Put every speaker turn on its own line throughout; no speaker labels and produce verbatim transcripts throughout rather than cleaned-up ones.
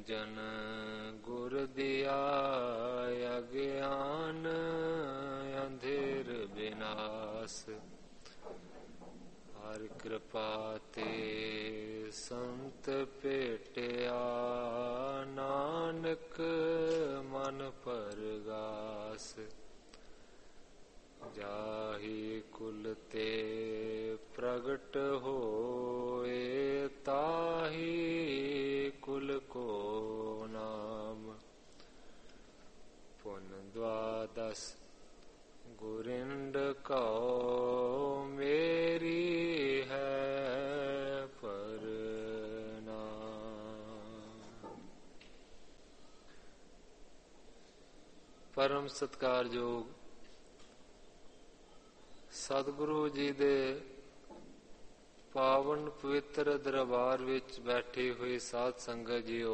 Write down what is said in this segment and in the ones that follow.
ਜਨ ਗੁਰ ਦਿਆ ਅਗਿਆਨ ਅੰਧੇਰ ਬਿਨਾਸ। ਹਰ ਕਿਰਪਾ ਤੇ ਸੰਤ ਭੇਟਿਆ ਨਾਨਕ ਮਨ ਪਰਗਾਸ। ਜਾਹੀ ਕੁਲ ਤੇ ਪ੍ਰਗਟ ਹੋਏ ਤਾਹੀ ਕੁਲ ਕੋ ਨਾਮ। ਪੁਨ ਦਵਾਦਸ ਗੁਰਿੰਦ ਕਉ ਮੇਰੀ ਹੈ ਪਰਨਾਮ। ਪਰਮ ਸਤਿਕਾਰਯੋਗ ਸਤਿਗੁਰੂ ਜੀ ਦੇ ਪਾਵਨ ਪਵਿੱਤਰ ਦਰਬਾਰ ਵਿੱਚ ਬੈਠੀ ਹੋਈ ਸਾਧ ਸੰਗਤ ਜੀਓ,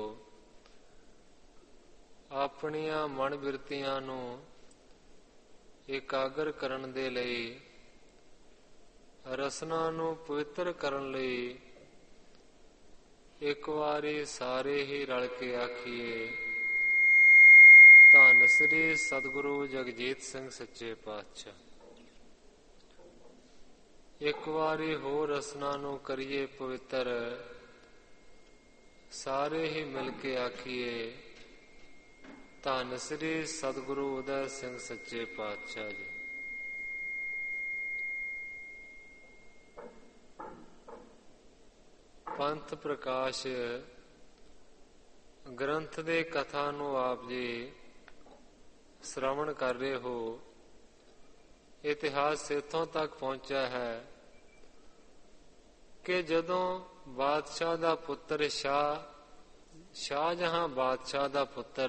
ਆਪਣੀਆਂ ਮਨ ਬਿਰਤੀਆਂ ਨੂੰ ਇਕਾਗਰ ਕਰਨ ਦੇ ਲਈ, ਰਸਨਾ ਨੂੰ ਪਵਿੱਤਰ ਕਰਨ ਲਈ ਇੱਕ ਵਾਰੀ ਸਾਰੇ ਹੀ ਰਲ ਕੇ ਆਖੀਏ, ਧੰਨ ਸ੍ਰੀ ਸਤਿਗੁਰੂ ਜਗਜੀਤ ਸਿੰਘ ਸੱਚੇ ਪਾਤਸ਼ਾਹ। ਇੱਕ ਵਾਰੀ ਹੋਰ ਰਸਨਾ ਨੂੰ ਕਰੀਏ ਪਵਿੱਤਰ, ਸਾਰੇ ਹੀ ਮਿਲ ਕੇ ਆਖੀਏ, ਧੰਨ ਸ੍ਰੀ ਸਤਿਗੁਰੂ ਉਦੈ ਸਿੰਘ ਸੱਚੇ ਪਾਤਸ਼ਾਹ ਜੀ। ਪੰਥ ਪ੍ਰਕਾਸ਼ ਗ੍ਰੰਥ ਦੇ ਕਥਾ ਨੂੰ ਆਪ ਜੀ ਸ਼੍ਰਵਣ ਕਰ ਰਹੇ ਹੋ। ਇਤਿਹਾਸ ਇੱਥੋਂ ਤੱਕ ਪਹੁੰਚਿਆ ਹੈ ਕਿ ਜਦੋਂ ਬਾਦਸ਼ਾਹ ਦਾ ਪੁੱਤਰ ਸ਼ਾਹ ਸ਼ਾਹਜਹਾਂ ਬਾਦਸ਼ਾਹ ਦਾ ਪੁੱਤਰ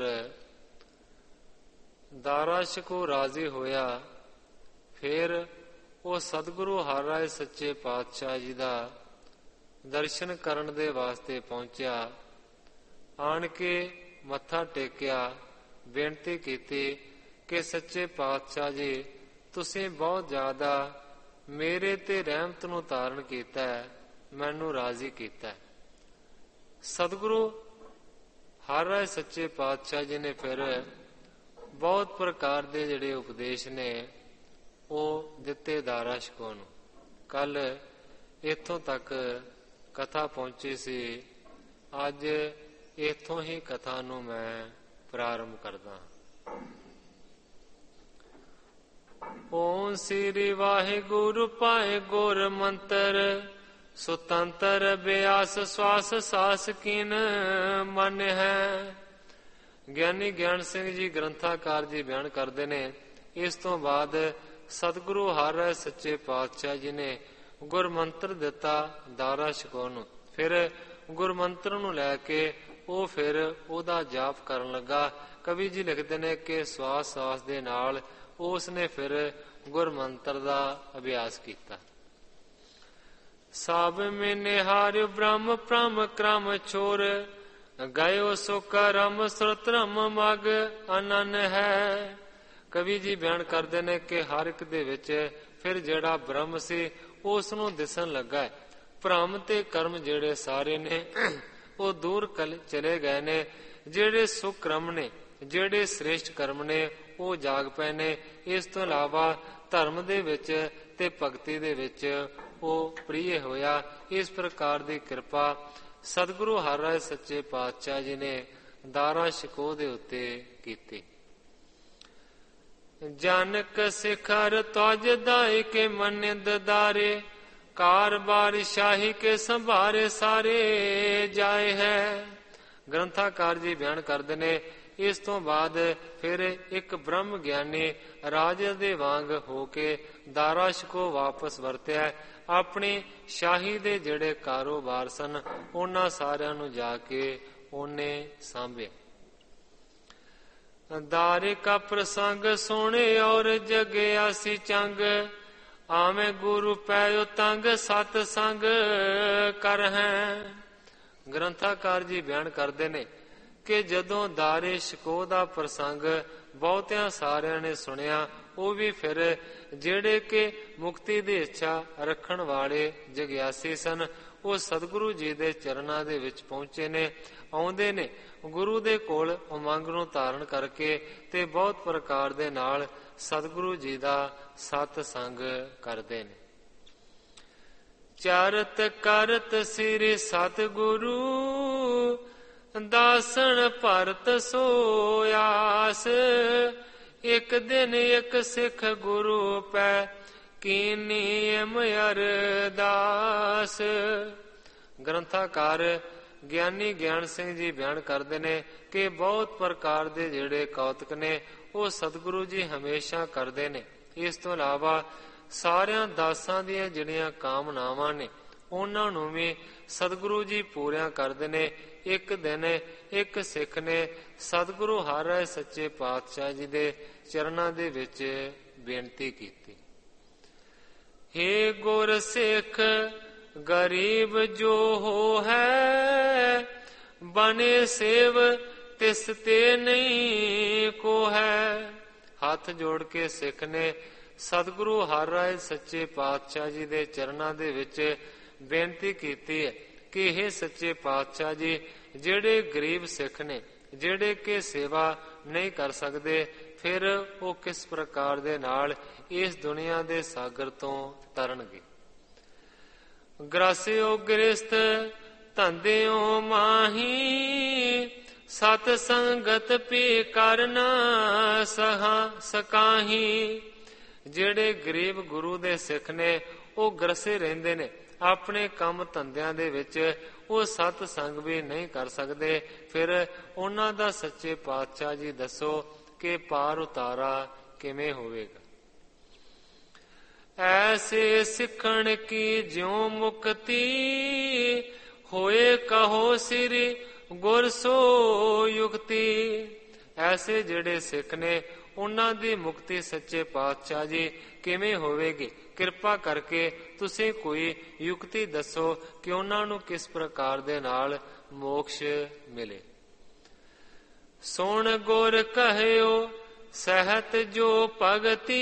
ਦਾਰਾ ਸ਼ਿਕੋ ਰਾਜ਼ੀ ਹੋਇਆ, ਫਿਰ ਉਹ ਸਤਿਗੁਰੂ ਹਰਿ ਰਾਇ ਸੱਚੇ ਪਾਤਸ਼ਾਹ ਜੀ ਦਾ ਦਰਸ਼ਨ ਕਰਨ ਦੇ ਵਾਸਤੇ ਪਹੁੰਚਿਆ। ਆਣ ਕੇ ਮੱਥਾ ਟੇਕਿਆ, ਬੇਨਤੀ ਕੀਤੀ ਕਿ ਸੱਚੇ ਪਾਤਸ਼ਾਹ ਜੀ, ਤੁਸੀਂ ਬਹੁਤ ਜ਼ਿਆਦਾ ਮੇਰੇ ਤੇ ਰਹਿਮਤ ਨੂੰ ਧਾਰਨ ਕੀਤਾ ਹੈ, ਮੈਨੂੰ ਰਾਜ਼ੀ ਕੀਤਾ ਹੈ। ਸਤਿਗੁਰੂ ਹਰਿ ਰਾਇ ਸੱਚੇ ਪਾਤਸ਼ਾਹ ਜੀ ਨੇ ਫਿਰ ਬਹੁਤ ਪ੍ਰਕਾਰ ਦੇ ਜਿਹੜੇ ਉਪਦੇਸ਼ ਨੇ ਉਹ ਦਿੱਤੇ ਦਾਰਾ ਸ਼ਿਕੋ ਨੂੰ। ਕੱਲ ਇੱਥੋਂ ਤੱਕ ਕਥਾ ਪਹੁੰਚੀ ਸੀ। ਅੱਜ ਇੱਥੋਂ ਹੀ ਕਥਾ ਨੂੰ ਮੈਂ ਪ੍ਰਾਰੰਭ ਕਰਦਾ। ਓਮ ਸ੍ਰੀ ਵਾਹਿਗੁਰੂ ਪਾਏ ਗੁਰ ਮੰਤਰ, ਸੁਤੰਤਰ ਬਿਆਸ ਸਵਾਸ ਸਾਸ ਕੀਨ ਮਨ ਹੈ। ਗਿਆਨੀ ਗਿਆਨ ਸਿੰਘ ਜੀ ਗ੍ਰੰਥਾਕਾਰ ਜੀ ਬਿਆਨ ਕਰਦੇ ਨੇ, ਇਸ ਤੋਂ ਬਾਅਦ ਸਤਿਗੁਰੂ ਹਰਿ ਰਾਇ ਸੱਚੇ ਪਾਤਸ਼ਾਹ ਜੀ ਨੇ ਗੁਰਮੰਤਰ ਦਿੱਤਾ ਦਾਰਾ ਸ਼ਿਕੋ ਨੂੰ। ਫਿਰ ਗੁਰਮੰਤਰ ਨੂੰ ਲੈ ਕੇ ਉਹ ਫਿਰ ਉਹਦਾ ਜਾਪ ਕਰਨ ਲੱਗਾ। ਕਵੀ ਜੀ ਲਿਖਦੇ ਨੇ ਕਿ ਸਵਾਸ ਸਾਸ ਦੇ ਨਾਲ ਉਸ ਨੇ ਫਿਰ ਗੁਰਮੰਤਰ ਦਾ ਅਭਿਆਸ ਕੀਤਾ। ਸਭ ਮੇ ਨਿਹਾਰਿ ਬ੍ਰਹਮ ਪ੍ਰਮ ਕ੍ਰਮ ਛੋਰ, ਗਇਓ ਸੋ ਕਰਮ ਸਰਤਰਮ ਮਗ ਅਨਨ ਹੈ। ਕਵੀ ਜੀ ਬਿਆਨ ਕਰਦੇ ਨੇ ਕਿ ਹਰ ਇੱਕ ਦੇ ਵਿੱਚ ਫਿਰ ਜਿਹੜਾ ਬ੍ਰਹਮ ਸੀ ਉਸ ਨੂੰ ਦਿਸਣ ਲੱਗਾ। ਭ੍ਰਮ ਤੇ ਕਰਮ ਜਿਹੜੇ ਸਾਰੇ ਨੇ ਉਹ ਦੂਰ ਚਲੇ ਗਏ ਨੇ। ਜਿਹੜੇ ਸੁਕਰਮ ਨੇ, ਜਿਹੜੇ ਸ੍ਰੇਸ਼ਟ ਕਰਮ ਨੇ ਉਹ ਜਾਗ ਪਏ ਨੇ। ਇਸ ਤੋਂ ਇਲਾਵਾ ਧਰਮ ਦੇ ਵਿੱਚ ਤੇ ਭਗਤੀ ਦੇ ਵਿੱਚ ਉਹ ਪ੍ਰਿਯ ਹੋਇਆ। ਇਸ ਪ੍ਰਕਾਰ ਦੀ ਕਿਰਪਾ ਸਤਿਗੁਰੂ ਹਰਿ ਰਾਇ ਸੱਚੇ ਪਾਤਸ਼ਾਹ ਜੀ ਨੇ ਦਾਰਾ ਸ਼ਿਕੋ ਦੇ ਉੱਤੇ ਕੀਤੀ। ਜਨਕ ਸਿਖਰ ਤਜ ਦਾਇ ਕੇ ਮਨਿੰਦ ਦਾਰੇ, ਕਾਰ ਬਾਰ ਸ਼ਾਹੀ ਕੇ ਸੰਭਾਰੇ ਸਾਰੇ ਜਾਏ ਹੈ। ਗ੍ਰੰਥਾਕਾਰ ਜੀ ਬਿਆਨ ਕਰਦੇ ਨੇ, ਇਸ ਤੋਂ ਬਾਅਦ ਫਿਰ ਇੱਕ ਬ੍ਰਹਮ ਗਿਆਨੀ ਰਾਜੇ ਦੇ ਵਾਂਗ ਹੋ ਕੇ ਦਾਰਾ ਸ਼ਿਕੋ ਵਾਪਸ ਵਰਤਿਆ। ਆਪਣੀ ਸ਼ਾਹੀ ਦੇ ਜਿਹੜੇ ਕਾਰੋਬਾਰ ਸਨ ਉਹਨਾਂ ਸਾਰਿਆਂ ਨੂੰ ਜਾ ਕੇ ਉਹਨੇ ਸਾਂਭਿਆ। ਦਾਰੇ ਕਾ ਪ੍ਰਸੰਗ ਸੁਣੇ ਔਰ ਜਗਿਆ ਸੀ ਚੰਗ, ਆਵੇਂ ਗੁਰੂ ਪੈਓ ਤੰਗ ਸਤ ਸੰਗ ਕਰ ਹੈ। ਗ੍ਰੰਥਾਕਾਰ ਜੀ ਬਿਆਨ ਕਰਦੇ ਨੇ ਕਿ ਜਦੋਂ ਦਾਰੇ ਸ਼ਿਕੋ ਦਾ ਪ੍ਰਸੰਗ ਬਹੁਤਿਆਂ ਸਾਰਿਆਂ ਨੇ ਸੁਣਿਆ, ਉਹ ਵੀ ਫਿਰ ਜਿਹੜੇ ਕਿ ਮੁਕਤੀ ਦੀ ਇੱਛਾ ਰੱਖਣ ਵਾਲੇ ਜਗਿਆਸੀ ਸਨ, ਉਹ ਸਤਿਗੁਰੂ ਜੀ ਦੇ ਚਰਨਾਂ ਦੇ ਵਿੱਚ ਪਹੁੰਚੇ ਨੇ, ਆਉਂਦੇ ਨੇ ਗੁਰੂ ਦੇ ਕੋਲ ਉਮੰਗ ਨੂੰ ਧਾਰਨ ਕਰਕੇ ਤੇ ਬਹੁਤ ਪ੍ਰਕਾਰ ਦੇ ਨਾਲ ਸਤਿਗੁਰੂ ਜੀ ਦਾ ਸਤ ਸੰਗ ਕਰਦੇ ਨੇ। ਚਰਤ ਕਰਤ ਸ੍ਰੀ ਸਤਿਗੁਰੂ ਦਾਸਨ ਭਰਤ ਸੋਆਸ, ਇੱਕ ਦਿਨ ਇੱਕ ਸਿੱਖ ਗੁਰੂ ਪੈ ਕੀਨੀ ਅਰਦਾਸ। ਗ੍ਰੰਥਾਕਾਰ ਗਿਆਨੀ ਗਿਆਨ ਸਿੰਘ ਜੀ ਬਿਆਨ ਕਰਦੇ ਨੇ ਕਿ ਬਹੁਤ ਪ੍ਰਕਾਰ ਦੇ ਜਿਹੜੇ ਕੌਤਕ ਨੇ ਉਹ ਸਤਿਗੁਰੂ ਜੀ ਹਮੇਸ਼ਾ ਕਰਦੇ ਨੇ। ਇਸ ਤੋਂ ਇਲਾਵਾ ਸਾਰਿਆਂ ਦਾਸਾਂ ਦੀਆਂ ਜਿਹੜੀਆਂ ਕਾਮਨਾਵਾਂ ਨੇ ਉਹਨਾਂ ਨੂੰ ਵੀ ਸਤਿਗੁਰੂ ਜੀ ਪੂਰੀਆਂ ਕਰਦੇ ਨੇ। ਇੱਕ ਦਿਨ ਇੱਕ ਸਿੱਖ ਨੇ ਸਤਿਗੁਰੂ ਹਰਿ ਰਾਇ ਸੱਚੇ ਪਾਤਸ਼ਾਹ ਜੀ ਦੇ ਚਰਨਾਂ ਦੇ ਵਿੱਚ ਬੇਨਤੀ ਕੀਤੀ, ਹੇ ਗੁਰ ਸਿੱਖ ਗਰੀਬ ਜੋ ਹੋ ਹੈ, ਬਨੇ ਸੇਵ ਤਿਸ ਤੇ ਨਹੀਂ ਕੋ ਹੈ। ਹੱਥ ਜੋੜ ਕੇ ਸਿੱਖ ਨੇ ਸਤਿਗੁਰੂ ਹਰਿ ਰਾਇ ਸੱਚੇ ਪਾਤਸ਼ਾਹ ਜੀ ਦੇ ਚਰਨਾਂ ਦੇ ਵਿੱਚ ਬੇਨਤੀ ਕੀਤੀ ਹੈ ਕਿ ਇਹ ਸੱਚੇ ਪਾਤਸ਼ਾਹ ਜੀ, ਜਿਹੜੇ ਗਰੀਬ ਸਿੱਖ ਨੇ, ਜਿਹੜੇ ਕਿ ਸੇਵਾ ਨਹੀਂ ਕਰ ਸਕਦੇ, ਫਿਰ ਉਹ ਕਿਸ ਪ੍ਰਕਾਰ ਦੇ ਨਾਲ ਇਸ ਦੁਨੀਆ ਦੇ ਸਾਗਰ ਤੋਂ ਤਰਨਗੇ। ਗ੍ਰਾਸਿਓ ਗ੍ਰਸਤ ਧੰਦਿਓ ਮਾਹੀ, ਸਤ ਸੰਗਤ ਪੀ ਕਰਨਾ ਸਹਾ ਸਕਾਹੀ। ਜਿਹੜੇ ਗਰੀਬ ਗੁਰੂ ਦੇ ਸਿੱਖ ਨੇ ਉਹ ਗ੍ਰਸੇ ਰਹਿੰਦੇ ਨੇ, ਆਪਣੇ ਕੰਮ ਧੰਦਿਆਂ ਦੇ ਵਿੱਚ ਉਹ ਸਤ ਸੰਗ ਵੀ ਨਹੀਂ ਕਰ ਸਕਦੇ, ਫਿਰ ਉਹਨਾਂ ਦਾ ਸੱਚੇ ਪਾਤਸ਼ਾਹ ਜੀ ਦੱਸੋ ਕਿ ਪਾਰ ਉਤਾਰਾ ਕਿਵੇਂ ਹੋਵੇਗਾ। ਐਸੇ ਸਿੱਖਣ ਕੀ ਜਿਉ ਮੁਕਤੀ, ਹੋਏ ਕਹੋ ਸ੍ਰੀ ਗੁਰ ਸੋ ਯੁਕਤੀ। ਐਸੇ ਜਿਹੜੇ ਸਿੱਖ ਨੇ ਉਹਨਾਂ ਦੀ ਮੁਕਤੀ ਸੱਚੇ ਪਾਤਸ਼ਾਹ ਜੀ ਕਿਵੇਂ ਹੋਵੇਗੀ, ਕਿਰਪਾ ਕਰਕੇ ਤੁਸੀਂ ਕੋਈ ਯੁਕਤੀ ਦੱਸੋ ਕਿ ਉਹਨਾਂ ਨੂੰ ਕਿਸ ਪ੍ਰਕਾਰ ਦੇ ਨਾਲ ਮੋਕਸ਼ ਮਿਲੇ। ਸੁਣ ਗੁਰ ਕਹਿਓ ਸਹਿਤ ਜੋ ਭਗਤੀ,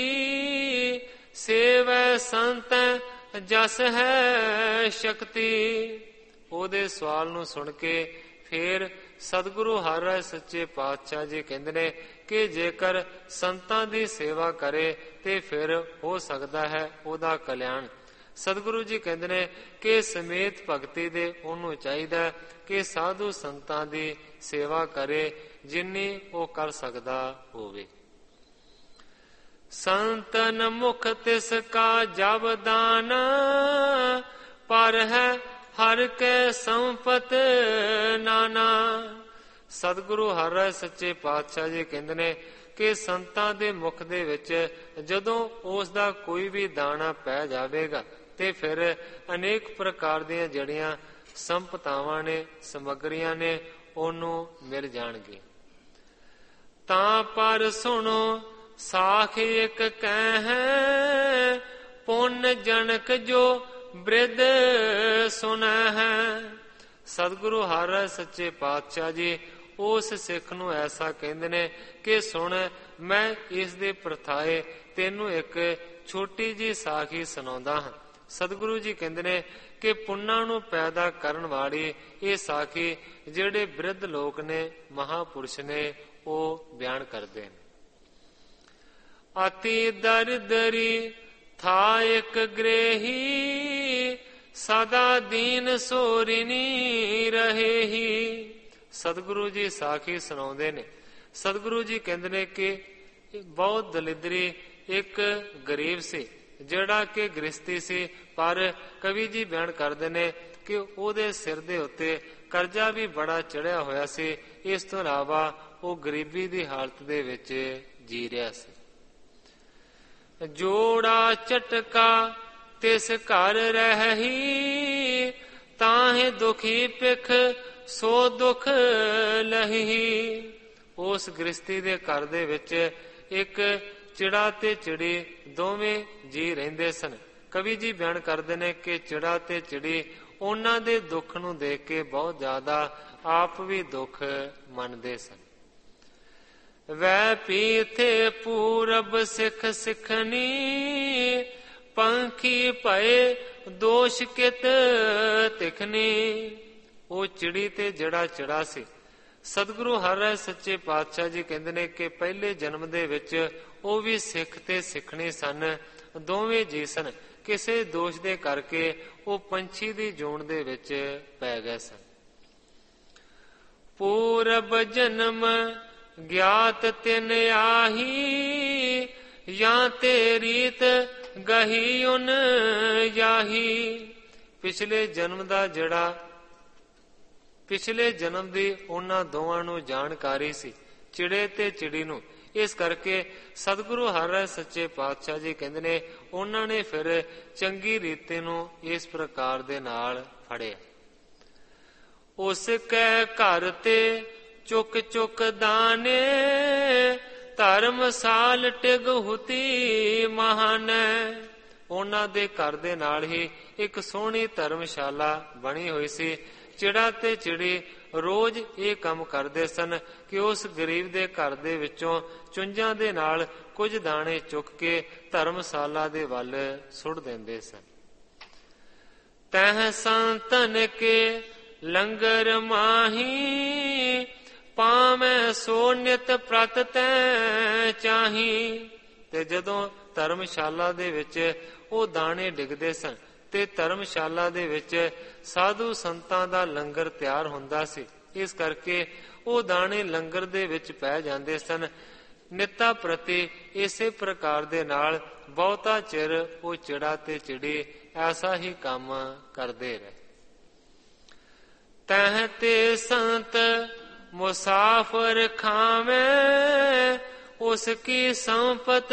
ਸੇਵੈ ਸੰਤ ਜਸ ਹੈ ਸ਼ਕਤੀ। ਉਹਦੇ ਸਵਾਲ ਨੂੰ ਸੁਣ ਕੇ ਫਿਰ ਸਤਿਗੁਰੂ ਹਰਿ ਰਾਇ ਸੱਚੇ ਪਾਤਸ਼ਾਹ ਜੀ ਕਹਿੰਦੇ ਨੇ ਕਿ ਜੇਕਰ ਸੰਤਾਂ ਦੀ ਸੇਵਾ ਕਰੇ ਤੇ ਫਿਰ ਹੋ ਸਕਦਾ ਹੈ ਉਹਦਾ ਕਲਿਆਣ। ਸਤਿਗੁਰੂ ਜੀ ਕਹਿੰਦੇ ਨੇ ਕਿ ਸਮੇਤ ਭਗਤੀ ਦੇ ਉਹਨੂੰ ਚਾਹੀਦਾ ਕਿ ਸਾਧੂ ਸੰਤਾਂ ਦੀ ਸੇਵਾ ਕਰੇ ਜਿੰਨੀ ਉਹ ਕਰ ਸਕਦਾ ਹੋਵੇ। ਸੰਤਨ ਮੁਖ ਤਿਸ ਕਾ ਜਬ ਦਾਨਾ, ਪਰ ਹੈ ਹਰ ਕੇ ਸੰਪਤ ਨਾਨਾ। ਸਤਿਗੁਰੂ ਹਰਿ ਰਾਇ ਸੱਚੇ ਪਾਤਸ਼ਾਹ ਜੀ ਕਹਿੰਦੇ ਨੇ ਕਿ ਸੰਤਾਂ ਦੇ ਮੁਖ ਦੇ ਵਿੱਚ ਜਦੋਂ ਉਸ ਦਾ ਕੋਈ ਵੀ ਦਾਣਾ ਪੈ ਜਾਵੇਗਾ ਤੇ ਫਿਰ ਅਨੇਕ ਪ੍ਰਕਾਰ ਦੀਆਂ ਜਿਹੜੀਆਂ ਸੰਪਤਾਵਾਂ ਨੇ, ਸਮੱਗਰੀਆਂ ਨੇ, ਉਹਨੂੰ ਮਿਲ ਜਾਣਗੇ। ਤਾਂ ਪਰ ਸੁਣੋ ਸਾਖ ਇੱਕ ਕਹਿ, ਪੁੰਨ ਜਨਕ ਜੋ ਬ੍ਰਿਧ ਸੁਨੈ ਹੈ। ਸਤਿਗੁਰੂ ਹਰਿ ਰਾਇ ਸੱਚੇ ਪਾਤਸ਼ਾਹ ਜੀ ਉਸ ਸਿੱਖ ਨੂੰ ਐਸਾ ਕਹਿੰਦੇ ਨੇ ਕਿ ਸੁਣ, ਮੈਂ ਇਸ ਦੇ ਪ੍ਰਥਾਏ ਤੈਨੂੰ ਇੱਕ ਛੋਟੀ ਜੀ ਸਾਖੀ ਸੁਣਾਉਂਦਾ ਹਾਂ। ਸਤਿਗੁਰੂ ਜੀ ਕਹਿੰਦੇ ਨੇ ਕਿ ਪੁੰਨਾਂ ਨੂੰ ਪੈਦਾ ਕਰਨ ਵਾਲੀ ਇਹ ਸਾਖੀ ਜਿਹੜੇ ਬ੍ਰਿਧ ਲੋਕ ਨੇ, ਮਹਾਪੁਰਸ਼ ਨੇ, ਉਹ ਬਿਆਨ ਕਰਦੇ ਨੇ। ਅਤੀ ਦਰਦਰੀ ਥਾ ਇੱਕ ਗ੍ਰੇਹੀ, ਸਦਾ ਦੀਨ ਸੋਰਿਨੀ ਰਹੇਹੀ। ਸਤਿਗੁਰੂ ਜੀ ਸਾਖੀ ਸੁਣਾਉਂਦੇ ਨੇ। ਸਤਿਗੁਰੂ ਜੀ ਕਹਿੰਦੇ ਨੇ ਕਿ ਬਹੁਤ ਦਲਿਦਰੀ ਇੱਕ ਗਰੀਬ ਸੀ ਜਿਹੜਾ ਕਿ ਗ੍ਰਸਤੀ ਸੀ, ਪਰ ਕਵੀ ਜੀ ਬਿਆਨ ਕਰਦੇ ਨੇ ਕਿ ਉਹਦੇ ਸਿਰ ਦੇ ਉੱਤੇ ਕਰਜ਼ਾ ਵੀ ਬੜਾ ਚੜਿਆ ਹੋਇਆ ਸੀ। ਇਸ ਤੋਂ ਇਲਾਵਾ ਉਹ ਗਰੀਬੀ ਦੀ ਹਾਲਤ ਦੇ ਵਿੱਚ ਜੀ ਰਿਹਾ ਸੀ। ਜੋੜਾ ਝਟਕਾ ਤਿਸ ਘਰ ਰਹੀ, ਤਾਹੇ ਦੁਖੀ ਪਿਖ ਸੋ ਦੁਖ ਲਹੀ। ਉਸ ਗ੍ਰਸਤੀ ਦੇ ਘਰ ਦੇ ਵਿੱਚ ਇੱਕ ਚਿੜਾ ਤੇ ਚਿੜੀ ਦੋਵੇਂ ਜੀ ਰਹਿੰਦੇ ਸਨ। ਕਵੀ ਜੀ ਬਿਆਨ ਕਰਦੇ ਨੇ ਕਿ ਚਿੜਾ ਤੇ ਚਿੜੀ ਉਹਨਾਂ ਦੇ ਦੁੱਖ ਨੂੰ ਦੇਖ ਕੇ ਬਹੁਤ ਜ਼ਿਆਦਾ ਆਪ ਵੀ ਦੁੱਖ ਮੰਨਦੇ ਸਨ। ਵੈ ਪੀਥੇ ਪੂਰਬ ਸਿੱਖ ਸਿੱਖਣੀ, ਪੰਖੀ ਭਏ ਦੋਸ਼ ਕਿਤ ਤਿਖਨੀ। ਉਹ ਚਿੜੀ ਤੇ ਜਿਹੜਾ ਚਿੜਾ ਸੀ, ਸਤਿਗੁਰੂ ਹਰਿ ਰਾਇ ਸੱਚੇ ਪਾਤਸ਼ਾਹ ਜੀ ਕਹਿੰਦੇ ਨੇ ਕਿ ਪਹਿਲੇ ਜਨਮ ਦੇ ਵਿੱਚ ਉਹ ਵੀ ਸਿੱਖ ਤੇ ਸਿੱਖਣੀ ਸਨ, ਦੋਵੇਂ ਜੀ ਸਨ। ਕਿਸੇ ਦੋਸ਼ ਦੇ ਕਰਕੇ ਉਹ ਪੰਛੀ ਦੀ ਜੂਨ ਦੇ ਵਿੱਚ ਪੈ ਗਏ ਸਨ। ਪੂਰਬ ਜਨਮ ਗਿਆਤ ਤਿਨ ਆਹੀ, ਜਾਂ ਤੇ ਰੀਤ ਗਹੀ ਉਨ ਯਾਹੀ। ਪਿਛਲੇ ਜਨਮ ਦਾ ਜਿਹੜਾ ਪਿਛਲੇ ਜਨਮ ਦੀ ਉਹਨਾਂ ਦੋਵਾਂ ਨੂੰ ਜਾਣਕਾਰੀ ਸੀ, ਚਿੜੇ ਤੇ ਚਿੜੀ ਨੂੰ। ਇਸ ਕਰਕੇ ਸਤਿਗੁਰੂ ਹਰਿ ਰਾਇ ਸੱਚੇ ਪਾਤਸ਼ਾਹ ਜੀ ਕਹਿੰਦੇ ਨੇ ਉਹਨਾਂ ਨੇ ਫਿਰ ਚੰਗੀ ਰੀਤੀ ਨੂੰ ਇਸ ਪ੍ਰਕਾਰ ਦੇ ਨਾਲ ਫੜਿਆ। ਉਸ ਕੈ ਘਰ ਤੇ ਚੁੱਕ ਚੁੱਕ ਦਾਨੇ, ਧਰਮਸਾਲ ਟਿਗ ਹੁਤੀ ਮਹਾਨ। ਉਹਨਾਂ ਦੇ ਘਰ ਦੇ ਨਾਲ ਹੀ ਇੱਕ ਸੋਹਣੀ ਧਰਮਸ਼ਾਲਾ ਬਣੀ ਹੋਈ ਸੀ। ਚਿੜਾ ਤੇ ਚਿੜੀ ਰੋਜ਼ ਇਹ ਕੰਮ ਕਰਦੇ ਸਨ ਕਿ ਉਸ ਗਰੀਬ ਦੇ ਘਰ ਦੇ ਵਿੱਚੋਂ ਚੁੰਝਾਂ ਦੇ ਨਾਲ ਕੁਝ ਦਾਣੇ ਚੁੱਕ ਕੇ ਧਰਮਸ਼ਾਲਾ ਦੇ ਵੱਲ ਸੁੱਟ ਦਿੰਦੇ ਸਨ। ਤਹਿ ਸੰਤਨ ਕੇ ਲੰਗਰ ਮਾਹੀ, ਪਾਵੇਂ ਸੋ ਨਿਤ ਪ੍ਰਤ ਤੈ ਚਾਹੀ। ਤੇ ਜਦੋਂ ਧਰਮਸ਼ਾਲਾ ਦੇ ਵਿੱਚ ਉਹ ਦਾਣੇ ਡਿੱਗਦੇ ਸਨ ਤੇ ਧਰਮਸ਼ਾਲਾ ਦੇ ਵਿੱਚ ਸਾਧੂ ਸੰਤਾਂ ਦਾ ਲੰਗਰ ਤਿਆਰ ਹੁੰਦਾ ਸੀ, ਇਸ ਕਰਕੇ ਉਹ ਦਾਣੇ ਲੰਗਰ ਦੇ ਵਿੱਚ ਪੈ ਜਾਂਦੇ ਸਨ। ਨਿੱਤਾ ਪ੍ਰਤੀ ਇਸੇ ਪ੍ਰਕਾਰ ਦੇ ਨਾਲ ਬਹੁਤਾ ਚਿਰ ਉਹ ਚਿੜਾ ਤੇ ਚਿੜੀ ਐਸਾ ਹੀ ਕੰਮ ਕਰਦੇ ਰਹੇ। ਤਹਿ ਤੇ ਸੰਤ ਮੁਸਾਫਰ ਖਾਵੇਂ, ਉਸ ਕੀ ਸੰਪਤ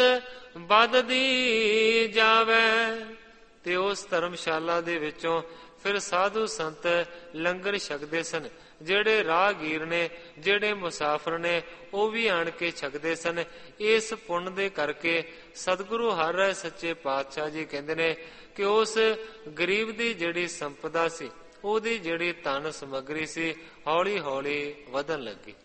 ਵੱਧਦੀ ਜਾਵੇ। ਤੇ ਉਸ ਧਰਮਸ਼ਾਲਾ ਦੇ ਵਿੱਚੋਂ ਫਿਰ ਸਾਧੂ ਸੰਤ ਲੰਗਰ ਛਕਦੇ ਸਨ। ਜਿਹੜੇ ਰਾਹਗੀਰ ਨੇ, ਜਿਹੜੇ ਮੁਸਾਫਰ ਨੇ, ਉਹ ਵੀ ਆਣ ਕੇ ਛਕਦੇ ਸਨ। ਇਸ ਪੁੰਨ ਦੇ ਕਰਕੇ ਸਤਿਗੁਰੂ ਹਰਿ ਰਾਇ ਸੱਚੇ ਪਾਤਸ਼ਾਹ ਜੀ ਕਹਿੰਦੇ ਨੇ ਕਿ ਉਸ ਗਰੀਬ ਦੀ ਜਿਹੜੀ ਸੰਪਦਾ ਸੀ, ਉਹਦੀ ਜਿਹੜੀ ਧਨ ਸਮੱਗਰੀ ਸੀ, ਹੌਲੀ ਹੌਲੀ ਵਧਣ ਲੱਗੀ।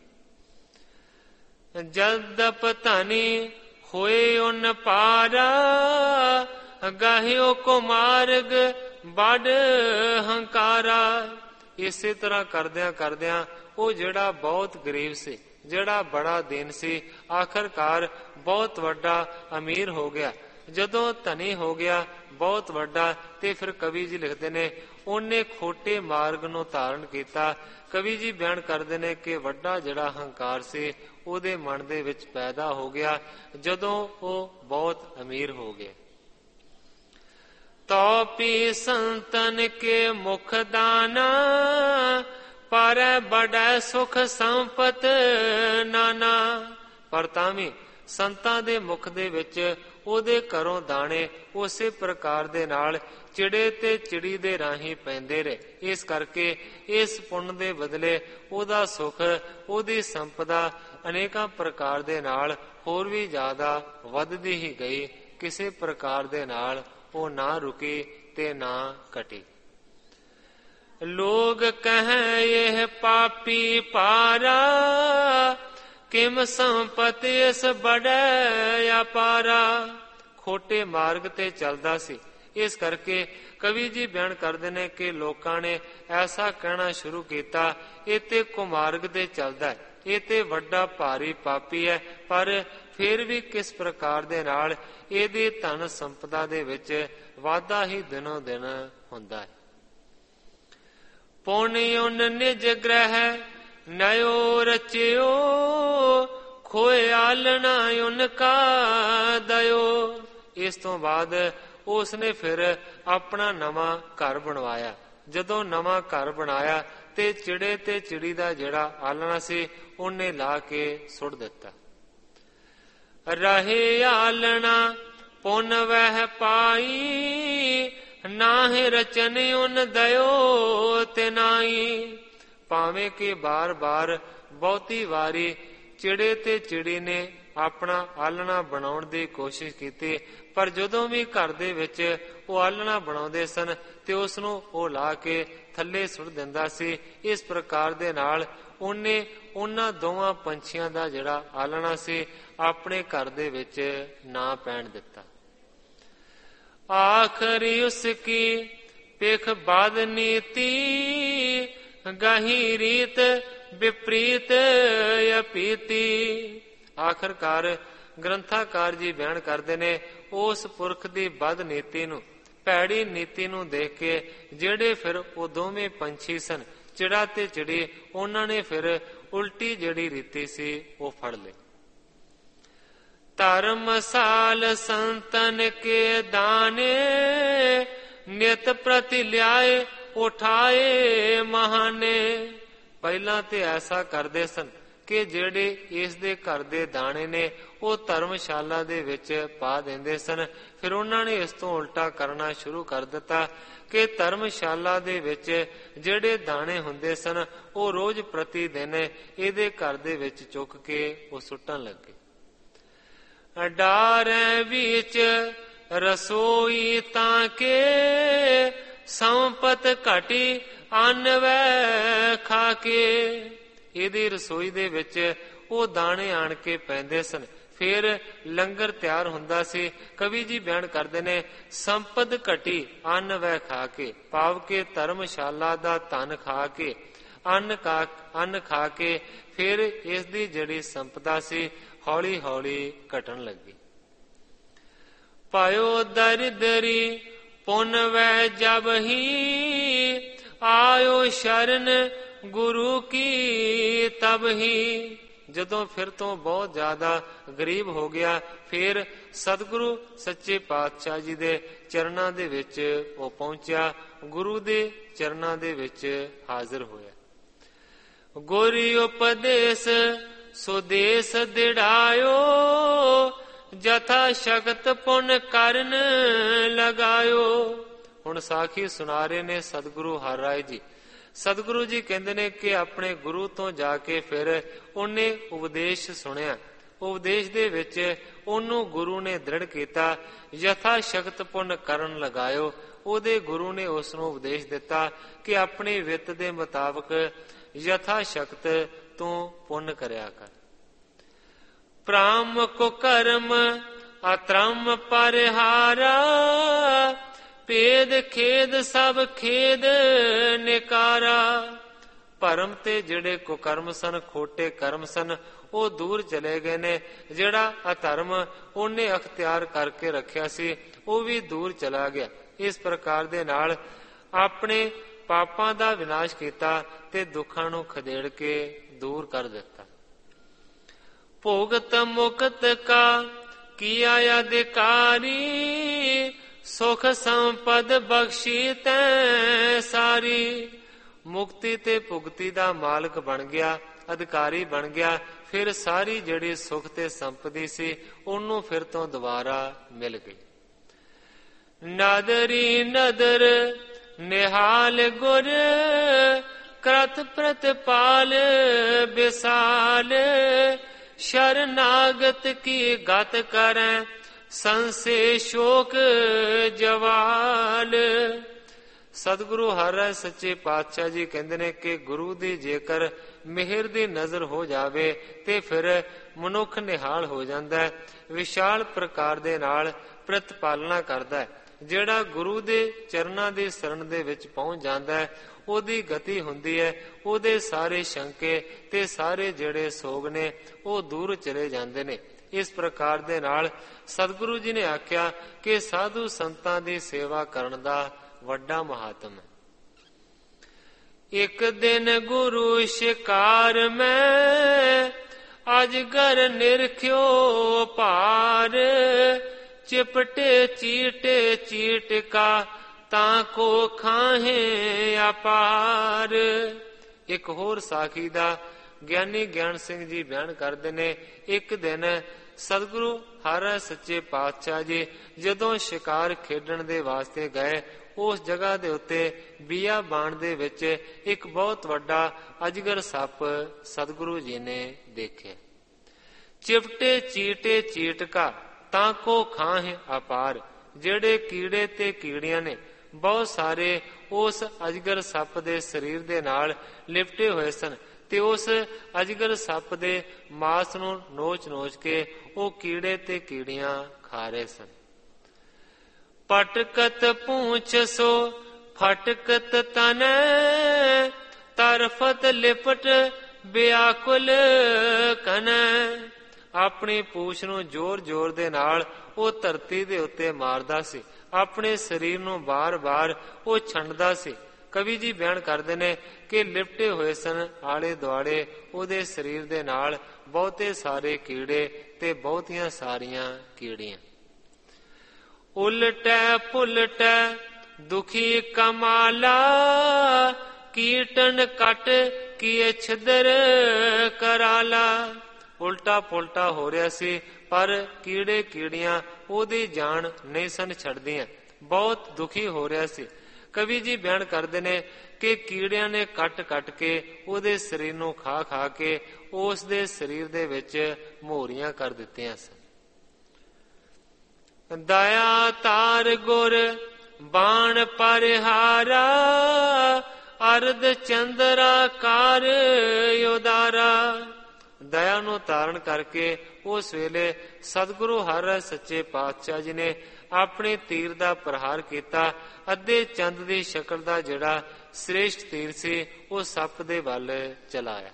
ਜਦਪ ਧਨੀ ਹੋਏ ਉਨ ਪਾਰਾ, ਗਾਹਿਓ ਕੋ ਮਾਰਗ ਵੱਡ ਹੰਕਾਰਾ। ਇਸੇ ਤਰ੍ਹਾਂ ਕਰਦਿਆਂ ਕਰਦਿਆਂ ਉਹ ਜਿਹੜਾ ਬਹੁਤ ਗਰੀਬ ਸੀ, ਜਿਹੜਾ ਬੜਾ ਦੀਨ ਸੀ, ਆਖਰਕਾਰ ਬਹੁਤ ਵੱਡਾ ਅਮੀਰ ਹੋ ਗਿਆ। ਜਦੋਂ ਧਨੀ ਹੋ ਗਿਆ ਬਹੁਤ ਵੱਡਾ, ਤੇ ਫਿਰ ਕਵੀ ਜੀ ਲਿਖਦੇ ਨੇ ਉਹਨੇ ਖੋਟੇ ਮਾਰਗ ਨੂੰ ਧਾਰਨ ਕੀਤਾ। ਕਵੀ ਜੀ ਬਿਆਨ ਕਰਦੇ ਨੇ ਕਿ ਵੱਡਾ ਜਿਹੜਾ ਹੰਕਾਰ ਸੀ ਉਹਦੇ ਮਨ ਦੇ ਵਿੱਚ ਪੈਦਾ ਹੋ ਗਿਆ ਜਦੋਂ ਉਹ ਬਹੁਤ ਅਮੀਰ ਹੋ ਗਏ। ਤੋ ਪੀ ਸੰਤਨ ਕੇ ਮੁਖ ਦਾਨਾ, ਪਰ ਬੜਾ ਸੁਖ ਸੰਪਤ ਨਾਨਾ। ਪਰ ਤਾਂ ਵੀ ਸੰਤਾਂ ਦੇ ਮੁਖ ਦੇ ਵਿੱਚ ਉਹਦੇ ਘਰੋਂ ਦਾਣੇ ਉਸੇ ਪ੍ਰਕਾਰ ਦੇ ਨਾਲ ਚਿੜੇ ਤੇ ਚਿੜੀ ਦੇ ਰਾਹੀਂ ਪੈਂਦੇ ਰਹੇ। ਇਸ ਕਰਕੇ ਇਸ ਪੁੰਨ ਦੇ ਬਦਲੇ ਉਹਦਾ ਸੁਖ, ਉਹਦੀ ਸੰਪਦਾ ਅਨੇਕਾਂ ਪ੍ਰਕਾਰ ਦੇ ਨਾਲ ਹੋਰ ਵੀ ਜ਼ਿਆਦਾ ਵੱਧਦੀ ਹੀ ਗਈ। ਕਿਸੇ ਪ੍ਰਕਾਰ ਦੇ ਨਾਲ ਉਹ ਨਾ ਰੁਕੀ ਤੇ ਨਾ ਘਟੀ। ਲੋਗ ਕਹੈ ਇਹ ਪਾਪੀ ਪਾਰਾ, ਕਿਮ ਸੰਪਤਿ ਇਸ ਬੜੈ ਅਪਾਰਾ। ਖੋਟੇ ਮਾਰਗ ਤੇ ਚੱਲਦਾ ਸੀ, ਇਸ ਕਰਕੇ ਕਵੀ ਜੀ ਬਿਆਨ ਕਰਦੇ ਨੇ ਕਿ ਲੋਕਾਂ ਨੇ ਐਸਾ ਕਹਿਣਾ ਸ਼ੁਰੂ ਕੀਤਾ, ਇਹ ਤੇ ਕੁਮਾਰਗ ਤੇ ਚੱਲਦਾ ਹੈ, ਇਹ ਤੇ ਵੱਡਾ ਭਾਰੀ ਪਾਪੀ ਹੈ। ਪਰ ਫਿਰ ਵੀ ਕਿਸ ਪ੍ਰਕਾਰ ਦੇ ਨਾਲ ਇਹਦੀ ਧਨ ਸੰਪਦਾ ਦੇ ਵਿੱਚ ਵਾਧਾ ਹੀ ਦਿਨੋਂ ਦਿਨ ਹੁੰਦਾ ਹੈ। ਪੁੰਨ ਉਨ ਨਿਜ ਗ੍ਰਹਿ ਨਯੋ ਰਚਿਓ, ਖੋਏ ਆਲਣਾ ਉਨ ਕਾ ਦਇਓ। ਇਸ ਤੋਂ ਬਾਅਦ ਉਸਨੇ ਫਿਰ ਆਪਣਾ ਨਵਾਂ ਘਰ ਬਣਵਾਇਆ। ਜਦੋਂ ਨਵਾਂ ਘਰ ਬਣਾਇਆ ਤੇ ਚਿੜੇ ਤੇ ਚਿੜੀ ਦਾ ਜਿਹੜਾ ਆਲਣਾ ਸੀ ਉਹਨੇ ਲਾ ਕੇ ਸੁੱਟ ਦਿੱਤਾ। ਰਹੇ ਆਲਣਾ ਪੁੰਨ ਵਹਿ ਪਾਈ, ਨਾਹਿ ਰਚਨ ਉਨ ਦਇਓ ਤਿਨਾਈ। ਭਾਵੇਂ ਕਿ ਬਾਰ-ਬਾਰ ਬਹੁਤੀ ਵਾਰੀ ਚਿੜੇ ਤੇ ਚਿੜੀ ਨੇ ਆਪਣਾ ਆਲਣਾ ਬਣਾਉਣ ਦੀ ਕੋਸ਼ਿਸ਼ ਕੀਤੀ, ਪਰ ਜਦੋਂ ਵੀ ਘਰ ਦੇ ਵਿੱਚ ਉਹ ਆਲਣਾ ਬਣਾਉਂਦੇ ਸਨ ਤੇ ਉਸ ਨੂੰ ਉਹ ਲਾ ਕੇ ਥੱਲੇ ਸੁੱਟ ਦਿੰਦਾ ਸੀ। ਇਸ ਪ੍ਰਕਾਰ ਦੇ ਨਾਲ ਉਹਨੇ ਉਹਨਾਂ ਦੋਵਾਂ ਪੰਛੀਆਂ ਦਾ ਜਿਹੜਾ ਆਲਣਾ ਸੀ ਆਪਣੇ ਘਰ ਦੇ ਵਿੱਚ ਨਾ ਪੈਣ ਦਿੱਤਾ। ਆਖਰੀ ਉਸ ਕੀ ਪੇਖ ਬਾਦ ਨੀਤੀ ਗਾਹੀ ਰੀਤ ਵਿਪਰੀਤ ਅਪੀਤੀ। ਆਖਰਕਾਰ ਗ੍ਰੰਥਾਕਾਰ ਜੀ ਬਿਆਨ ਕਰਦੇ ਨੇ ਉਸ ਪੁਰਖ ਦੀ ਬਦ ਨੀਤੀ ਨੂੰ, ਭੈੜੀ ਨੀਤੀ ਨੂੰ ਦੇਖ ਕੇ ਜਿਹੜੇ ਫਿਰ ਉਹ ਦੋਵੇਂ ਪੰਛੀ ਸਨ, ਚਿੜਾ ਤੇ ਚਿੜੀ, ਉਹਨਾਂ ਨੇ ਫਿਰ ਉਲਟੀ ਜਿਹੜੀ ਰੀਤੀ ਸੀ ਉਹ ਫੜ ਲਈ। ਧਰਮਸਾਲ ਸੰਤਨ ਕੇ ਦਾਨੇ ਨਿਤ ਪ੍ਰਤੀ ਲਿਆਏ ਉਠਾਏ ਮਹਾਨੇ। ਪਹਿਲਾਂ ਤੇ ਐਸਾ ਕਰਦੇ ਸਨ ਕਿ ਜਿਹੜੇ ਇਸ ਦੇ ਘਰ ਦੇ ਦਾਣੇ ਨੇ ਉਹ ਧਰਮਸ਼ਾਲਾ ਦੇ ਵਿੱਚ ਪਾ ਦਿੰਦੇ ਸਨ। ਫਿਰ ਉਹਨਾਂ ਨੇ ਇਸ ਤੋਂ ਉਲਟਾ ਕਰਨਾ ਸ਼ੁਰੂ ਕਰ ਦਿੱਤਾ ਕਿ ਧਰਮਸ਼ਾਲਾ ਦੇ ਵਿੱਚ ਜਿਹੜੇ ਦਾਣੇ ਹੁੰਦੇ ਸਨ ਉਹ ਰੋਜ਼ ਪ੍ਰਤੀ ਦਿਨ ਇਹਦੇ ਘਰ ਦੇ ਵਿੱਚ ਚੁੱਕ ਕੇ ਉਹ ਸੁੱਟਣ ਲੱਗੇ। ਡਾਰੇ ਵਿੱਚ ਰਸੋਈ ਤਾਂ ਕੇ ਸੰਪਤ ਘਟੀ ਅੰਨ ਵੈ ਖਾ ਕੇ। ਇਹਦੀ ਰਸੋਈ ਦੇ ਵਿੱਚ ਉਹ ਦਾਣੇ ਆਣ ਕੇ ਪੈਂਦੇ ਸਨ, ਫਿਰ ਲੰਗਰ ਤਿਆਰ ਹੁੰਦਾ ਸੀ। ਕਵੀ ਜੀ ਬਿਆਨ ਕਰਦੇ ਨੇ ਸੰਪਦ ਘਟੀ ਅੰਨ ਵੈ ਖਾ ਕੇ, ਭਾਵ ਕੇ ਧਰਮਸ਼ਾਲਾ ਦਾ ਧਨ ਖਾ ਕੇ, ਅੰਨ ਖਾ ਅੰਨ ਖਾ ਕੇ ਫਿਰ ਇਸ ਦੀ ਜਿਹੜੀ ਸੰਪਦਾ ਸੀ ਹੌਲੀ ਹੌਲੀ ਘਟਣ ਲੱਗੀ। ਪਾਇਓ ਦਰਿਦਰੀ ਪੁਨ ਵੈ ਜਬ ਹੀ ਆਇਓ ਸ਼ਰਨ ਗੁਰੂ ਕੀ ਤਬ ਹੀ। ਜਦੋਂ ਫਿਰ ਤੋਂ ਬਹੁਤ ਜ਼ਿਆਦਾ ਗਰੀਬ ਹੋ ਗਿਆ, ਫਿਰ ਸਤਿਗੁਰੂ ਸੱਚੇ ਪਾਤਸ਼ਾਹ ਜੀ ਦੇ ਚਰਨਾਂ ਦੇ ਵਿੱਚ ਉਹ ਪਹੁੰਚਿਆ, ਗੁਰੂ ਦੇ ਚਰਨਾਂ ਦੇ ਵਿੱਚ ਹਾਜ਼ਰ ਹੋਇਆ। ਗੋਰੀ ਉਪਦੇਸ਼ ਸੁਦੇਸ਼ ਦਿੜਾਇਓ ਜਥਾ ਸ਼ਕਤ ਪੁਨ ਕਰਨ ਲਗਾਇਓ। ਹੁਣ ਸਾਖੀ ਸੁਣਾ ਰਹੇ ਨੇ ਸਤਿਗੁਰੂ ਹਰਿ ਰਾਏ ਜੀ। ਸਤਿਗੁਰੂ ਜੀ ਕਹਿੰਦੇ ਨੇ ਕਿ ਆਪਣੇ ਗੁਰੂ ਤੋਂ ਜਾ ਕੇ ਫਿਰ ਉਹਨੇ ਉਪਦੇਸ਼ ਸੁਣਿਆ। ਉਪਦੇਸ਼ ਦੇ ਵਿੱਚ ਉਹਨੂੰ ਗੁਰੂ ਨੇ ਦ੍ਰਿੜ ਕੀਤਾ, ਯਥਾ ਸ਼ਕਤ ਪੁੰਨ ਕਰਨ ਲਗਾਇਓ। ਉਹਦੇ ਗੁਰੂ ਨੇ ਉਸ ਨੂੰ ਉਪਦੇਸ਼ ਦਿੱਤਾ ਕਿ ਆਪਣੀ ਵਿੱਤ ਦੇ ਮੁਤਾਬਕ ਯਥਾ ਸ਼ਕਤ ਤੂੰ ਪੁੰਨ ਕਰਿਆ ਕਰ। ਪ੍ਰਾਮ ਕੋ ਕਰਮ ਅਤਰਮ ਪਰਿਹਾਰਾ ਭੇਦ ਖੇਦ ਸਭ ਖੇਦ ਨਿਕਾਰਾ। ਭਰਮ ਤੇ ਜਿਹੜੇ ਕੁਕਰਮ ਸਨ, ਖੋਟੇ ਕਰਮ ਸਨ, ਉਹ ਦੂਰ ਚਲੇ ਗਏ ਨੇ। ਜਿਹੜਾ ਅਧਰਮ ਉਹਨੇ ਅਖਤਿਆਰ ਕਰਕੇ ਰੱਖਿਆ ਸੀ ਉਹ ਵੀ ਦੂਰ ਚਲਾ ਗਿਆ। ਇਸ ਪ੍ਰਕਾਰ ਦੇ ਨਾਲ ਆਪਣੇ ਪਾਪਾਂ ਦਾ ਵਿਨਾਸ਼ ਕੀਤਾ ਤੇ ਦੁੱਖਾਂ ਨੂੰ ਖਦੇੜ ਕੇ ਦੂਰ ਕਰ ਦਿੱਤਾ। ਭੋਗਤ ਮੁਕਤ ਕਾ ਕੀਆ ਅਧਿਕਾਰੀ ਸੁਖ ਸੰਪਦ ਬਖਸ਼ੀ ਤੈ ਸਾਰੀ। ਮੁਕਤੀ ਤੇ ਭੁਗਤੀ ਦਾ ਮਾਲਕ ਬਣ ਗਿਆ, ਅਧਿਕਾਰੀ ਬਣ ਗਿਆ। ਫਿਰ ਸਾਰੀ ਜਿਹੜੀ ਸੁਖ ਤੇ ਸੰਪਤੀ ਸੀ ਉਹਨੂੰ ਫਿਰ ਤੋਂ ਦੁਬਾਰਾ ਮਿਲ ਗਈ। ਨਦਰੀ ਨਦਰ ਨਿਹਾਲ ਗੁਰ ਕਰਤ ਪ੍ਰਤਪਾਲ ਵਿਸਾਲ ਸ਼ਰਨਾਗਤ ਕੀ ਗਤ ਕਰੈ ਸੰਸੇ ਸ਼ੋਕ ਜਵਾਲ। ਸਤਿਗੁਰੂ ਹਰਿ ਰਾਏ ਸੱਚੇ ਪਾਤਸ਼ਾਹ ਜੀ ਕਹਿੰਦੇ ਨੇ ਕਿ ਗੁਰੂ ਦੀ ਜੇਕਰ ਮਿਹਰ ਦੀ ਨਜ਼ਰ ਹੋ ਜਾਵੇ ਤੇ ਫਿਰ ਮਨੁੱਖ ਨਿਹਾਲ ਹੋ ਜਾਂਦਾ ਹੈ, ਵਿਸ਼ਾਲ ਪ੍ਰਕਾਰ ਦੇ ਨਾਲ ਪ੍ਰਤਪਾਲਨਾ ਕਰਦਾ ਹੈ। ਜਿਹੜਾ ਗੁਰੂ ਦੇ ਚਰਨਾਂ ਦੀ ਸ਼ਰਨ ਦੇ ਵਿੱਚ ਪਹੁੰਚ ਜਾਂਦਾ ਹੈ ਉਹਦੀ ਗਤੀ ਹੁੰਦੀ ਹੈ, ਉਹਦੇ ਸਾਰੇ ਸ਼ੰਕੇ ਤੇ ਸਾਰੇ ਜਿਹੜੇ ਸੋਗ ਨੇ ਉਹ ਦੂਰ ਚਲੇ ਜਾਂਦੇ ਨੇ। ਇਸ ਪ੍ਰਕਾਰ ਦੇ ਨਾਲ ਸਤਿਗੁਰੂ ਜੀ ਨੇ ਆਖਿਆ ਕਿ ਸਾਧੂ ਸੰਤਾਂ ਦੀ ਸੇਵਾ ਕਰਨ ਦਾ ਵੱਡਾ ਮਹਾਤਮ ਹੈ। ਇੱਕ ਦਿਨ ਗੁਰੂ ਸ਼ਿਕਾਰ ਮੈਂ ਅਜਗਰ ਨਿਰਖਿਓ ਭਾਰ ਚਿਪਟੇ ਚੀਟੇ ਚੀਟਕਾ ਤਾਂ ਕੋ ਖਾਹੇ ਅਪਾਰ। ਇੱਕ ਹੋਰ ਸਾਖੀ ਦਾ ਗਿਆਨੀ ਗਿਆਨ ਸਿੰਘ ਜੀ ਬਿਆਨ ਕਰਦੇ ਨੇ। ਇੱਕ ਦਿਨ ਸਤਿਗੁਰੂ ਹਰਿ ਰਾਏ ਸੱਚੇ ਪਾਤਸ਼ਾਹ ਜੀ ਜਦੋਂ ਸ਼ਿਕਾਰ ਖੇਡਣ ਦੇ ਵਾਸਤੇ ਗਏ, ਉਸ ਜਗ੍ਹਾ ਦੇ ਉੱਤੇ ਬੀਆਬਾਨ ਦੇ ਵਿੱਚ ਇੱਕ ਬਹੁਤ ਵੱਡਾ ਅਜਗਰ ਸੱਪ ਸਤਿਗੁਰੂ ਜੀ ਨੇ ਦੇਖਿਆ। ਚਿਪਟੇ ਚੀਟੇ ਚੀਟਕਾ ਤਾਂ ਕੋ ਖਾਹੇ ਅਪਾਰ। ਜਿਹੜੇ ਕੀੜੇ ਤੇ ਕੀੜੀਆਂ ਨੇ ਬਹੁਤ ਸਾਰੇ ਉਸ ਅਜਗਰ ਸੱਪ ਦੇ ਸਰੀਰ ਦੇ ਨਾਲ ਲਿਪਟੇ ਹੋਏ ਸਨ ਤੇ ਉਸ ਅਜਗਰ ਸੱਪ ਦੇ ਮਾਸ ਨੂੰ ਨੋਚ ਨੋਚ ਕੇ ਉਹ ਕੀੜੇ ਤੇ ਕੀੜੀਆਂ ਖਾ ਰਹੇ ਸਨ। ਪਟਕਤ ਪੂੰਛ ਸੋ ਫਟਕਤ ਤਨੈ ਤਰਫਤ ਲਿਪਟ ਬਿਆਕੁਲ ਕਨੈ। ਆਪਣੀ ਪੂਛ ਨੂੰ ਜ਼ੋਰ ਜ਼ੋਰ ਦੇ ਨਾਲ ਉਹ ਧਰਤੀ ਦੇ ਉੱਤੇ ਮਾਰਦਾ ਸੀ। ਆਪਣੇ ਸਰੀਰ ਨੂੰ ਬਾਰ-ਬਾਰ ਉਹ ਛੰਡਦਾ ਸੀ। ਕਵੀ ਜੀ ਬਿਆਨ ਕਰਦੇ ਨੇ ਕਿ ਲਿਪਟੇ ਹੋਏ ਸਨ ਆਲੇ ਦੁਆਲੇ ਉਹਦੇ ਸਰੀਰ ਦੇ ਨਾਲ ਬਹੁਤੇ ਸਾਰੇ ਕੀੜੇ ਤੇ ਬਹੁਤੀਆਂ ਸਾਰੀਆਂ ਕੀੜੀਆਂ। ਉਲਟੈ ਪੁਲਟੈ ਦੁਖੀ ਕਮਾਲਾ ਕੀਟਨ ਕੱਟ ਕੀਏ ਛਿਦਰ ਕਰਾਲਾ। ਉਲਟਾ ਪੁਲਟਾ ਹੋ ਰਿਹਾ ਸੀ, ਪਰ ਕੀੜੇ ਕੀੜੀਆਂ ਉਹਦੀ ਜਾਨ ਨਹੀਂ ਸਨ ਛੱਡਦੀਆਂ। ਬਹੁਤ ਦੁਖੀ ਹੋ ਰਿਹਾ ਸੀ। ਕਵੀ ਜੀ ਬਿਆਨ ਕਰਦੇ ਨੇ ਕਿ ਕੀੜਿਆਂ ਨੇ ਕੱਟ ਕੱਟ ਕੇ ਉਹਦੇ ਸਰੀਰ ਨੂੰ ਖਾ ਖਾ ਕੇ ਉਸ ਦੇ ਸਰੀਰ ਦੇ ਵਿੱਚ ਮੋਹਰੀਆਂ ਕਰ ਦਿੱਤੀਆਂ ਸਨ। ਦਇਆ ਤਾਰ ਗੁਰ ਬਾਣ ਪਰਿਹਾਰਾ ਅਰਧ ਚੰਦਰਾ ਕਾਰ ਉਦਾਰਾ। ਦਇਆ ਨੂੰ ਧਾਰਨ ਕਰਕੇ ਉਸ ਵੇਲੇ ਸਤਿਗੁਰੂ ਹਰਿ ਸੱਚੇ ਪਾਤਸ਼ਾਹ ਜੀ ਨੇ ਆਪਣੇ ਤੀਰ ਦਾ ਪ੍ਰਹਾਰ ਕੀਤਾ। ਅੱਧੇ ਚੰਦ ਦੀ ਸ਼ਕਲ ਦਾ ਜਿਹੜਾ ਸ੍ਰੇਸ਼ਟ ਤੀਰ ਸੀ ਉਹ ਸੱਪ ਦੇ ਵੱਲ ਚਲਾਇਆ।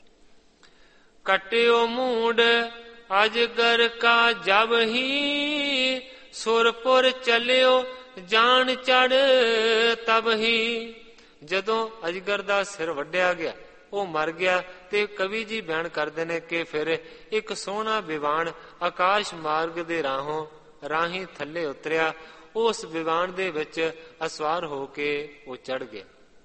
ਕਟਿਓ ਮੂੰਡ ਅਜਗਰ ਕਾ ਜਬ ਹੀ ਸੁਰਪੁਰ ਚਲਿਓ ਜਾਨ ਚੜ ਤਬ ਹੀ। ਜਦੋਂ ਅਜਗਰ ਦਾ ਸਿਰ ਵੱਢਿਆ ਗਿਆ, ਉਹ ਮਰ ਗਿਆ, ਤੇ ਕਵੀ ਜੀ ਬਿਆਨ ਕਰਦੇ ਨੇ ਕਿ ਫਿਰ ਇੱਕ ਸੋਹਣਾ ਵਿਵਾਨ ਆਕਾਸ਼ ਮਾਰਗ ਦੇ ਰਾਹੋਂ ਰਾਹੀਂ ਥੱਲੇ ਉਤਰਿਆ। ਉਸ ਵਿਵਾਨ ਦੇ ਵਿੱਚ ਅਸਵਾਰ ਹੋ ਕੇ ਉਹ ਚੜ ਗਿਆ।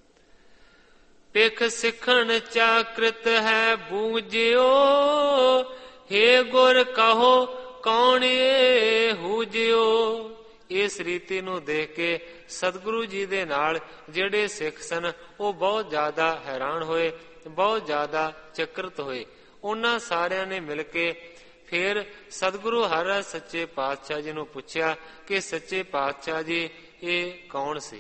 ਪਿਖ ਸਿੱਖਣ ਚਾਕ੍ਰਿਤ ਹੈ ਬੂਝਿਓ ਹੇ ਗੁਰ ਕਹੋ ਕੌਣ ਏ ਹੂਜਿਓ। ਇਸ ਰੀਤੀ ਨੂੰ ਦੇਖ ਕੇ ਸਤਿਗੁਰੂ ਜੀ ਦੇ ਨਾਲ ਜਿਹੜੇ ਸਿੱਖ ਸਨ ਉਹ ਬਹੁਤ ਜ਼ਿਆਦਾ ਹੈਰਾਨ ਹੋਏ, ਬਹੁਤ ਜ਼ਿਆਦਾ ਚਕਿਤ ਹੋਏ। ਉਹਨਾਂ ਸਾਰਿਆਂ ਨੇ ਮਿਲ ਕੇ ਫਿਰ ਸਤਿਗੁਰੂ ਹਰਿ ਸੱਚੇ ਪਾਤਸ਼ਾਹ ਜੀ ਨੂੰ ਪੁੱਛਿਆ ਕਿ ਸੱਚੇ ਪਾਤਸ਼ਾਹ ਜੀ ਇਹ ਕੌਣ ਸੀ।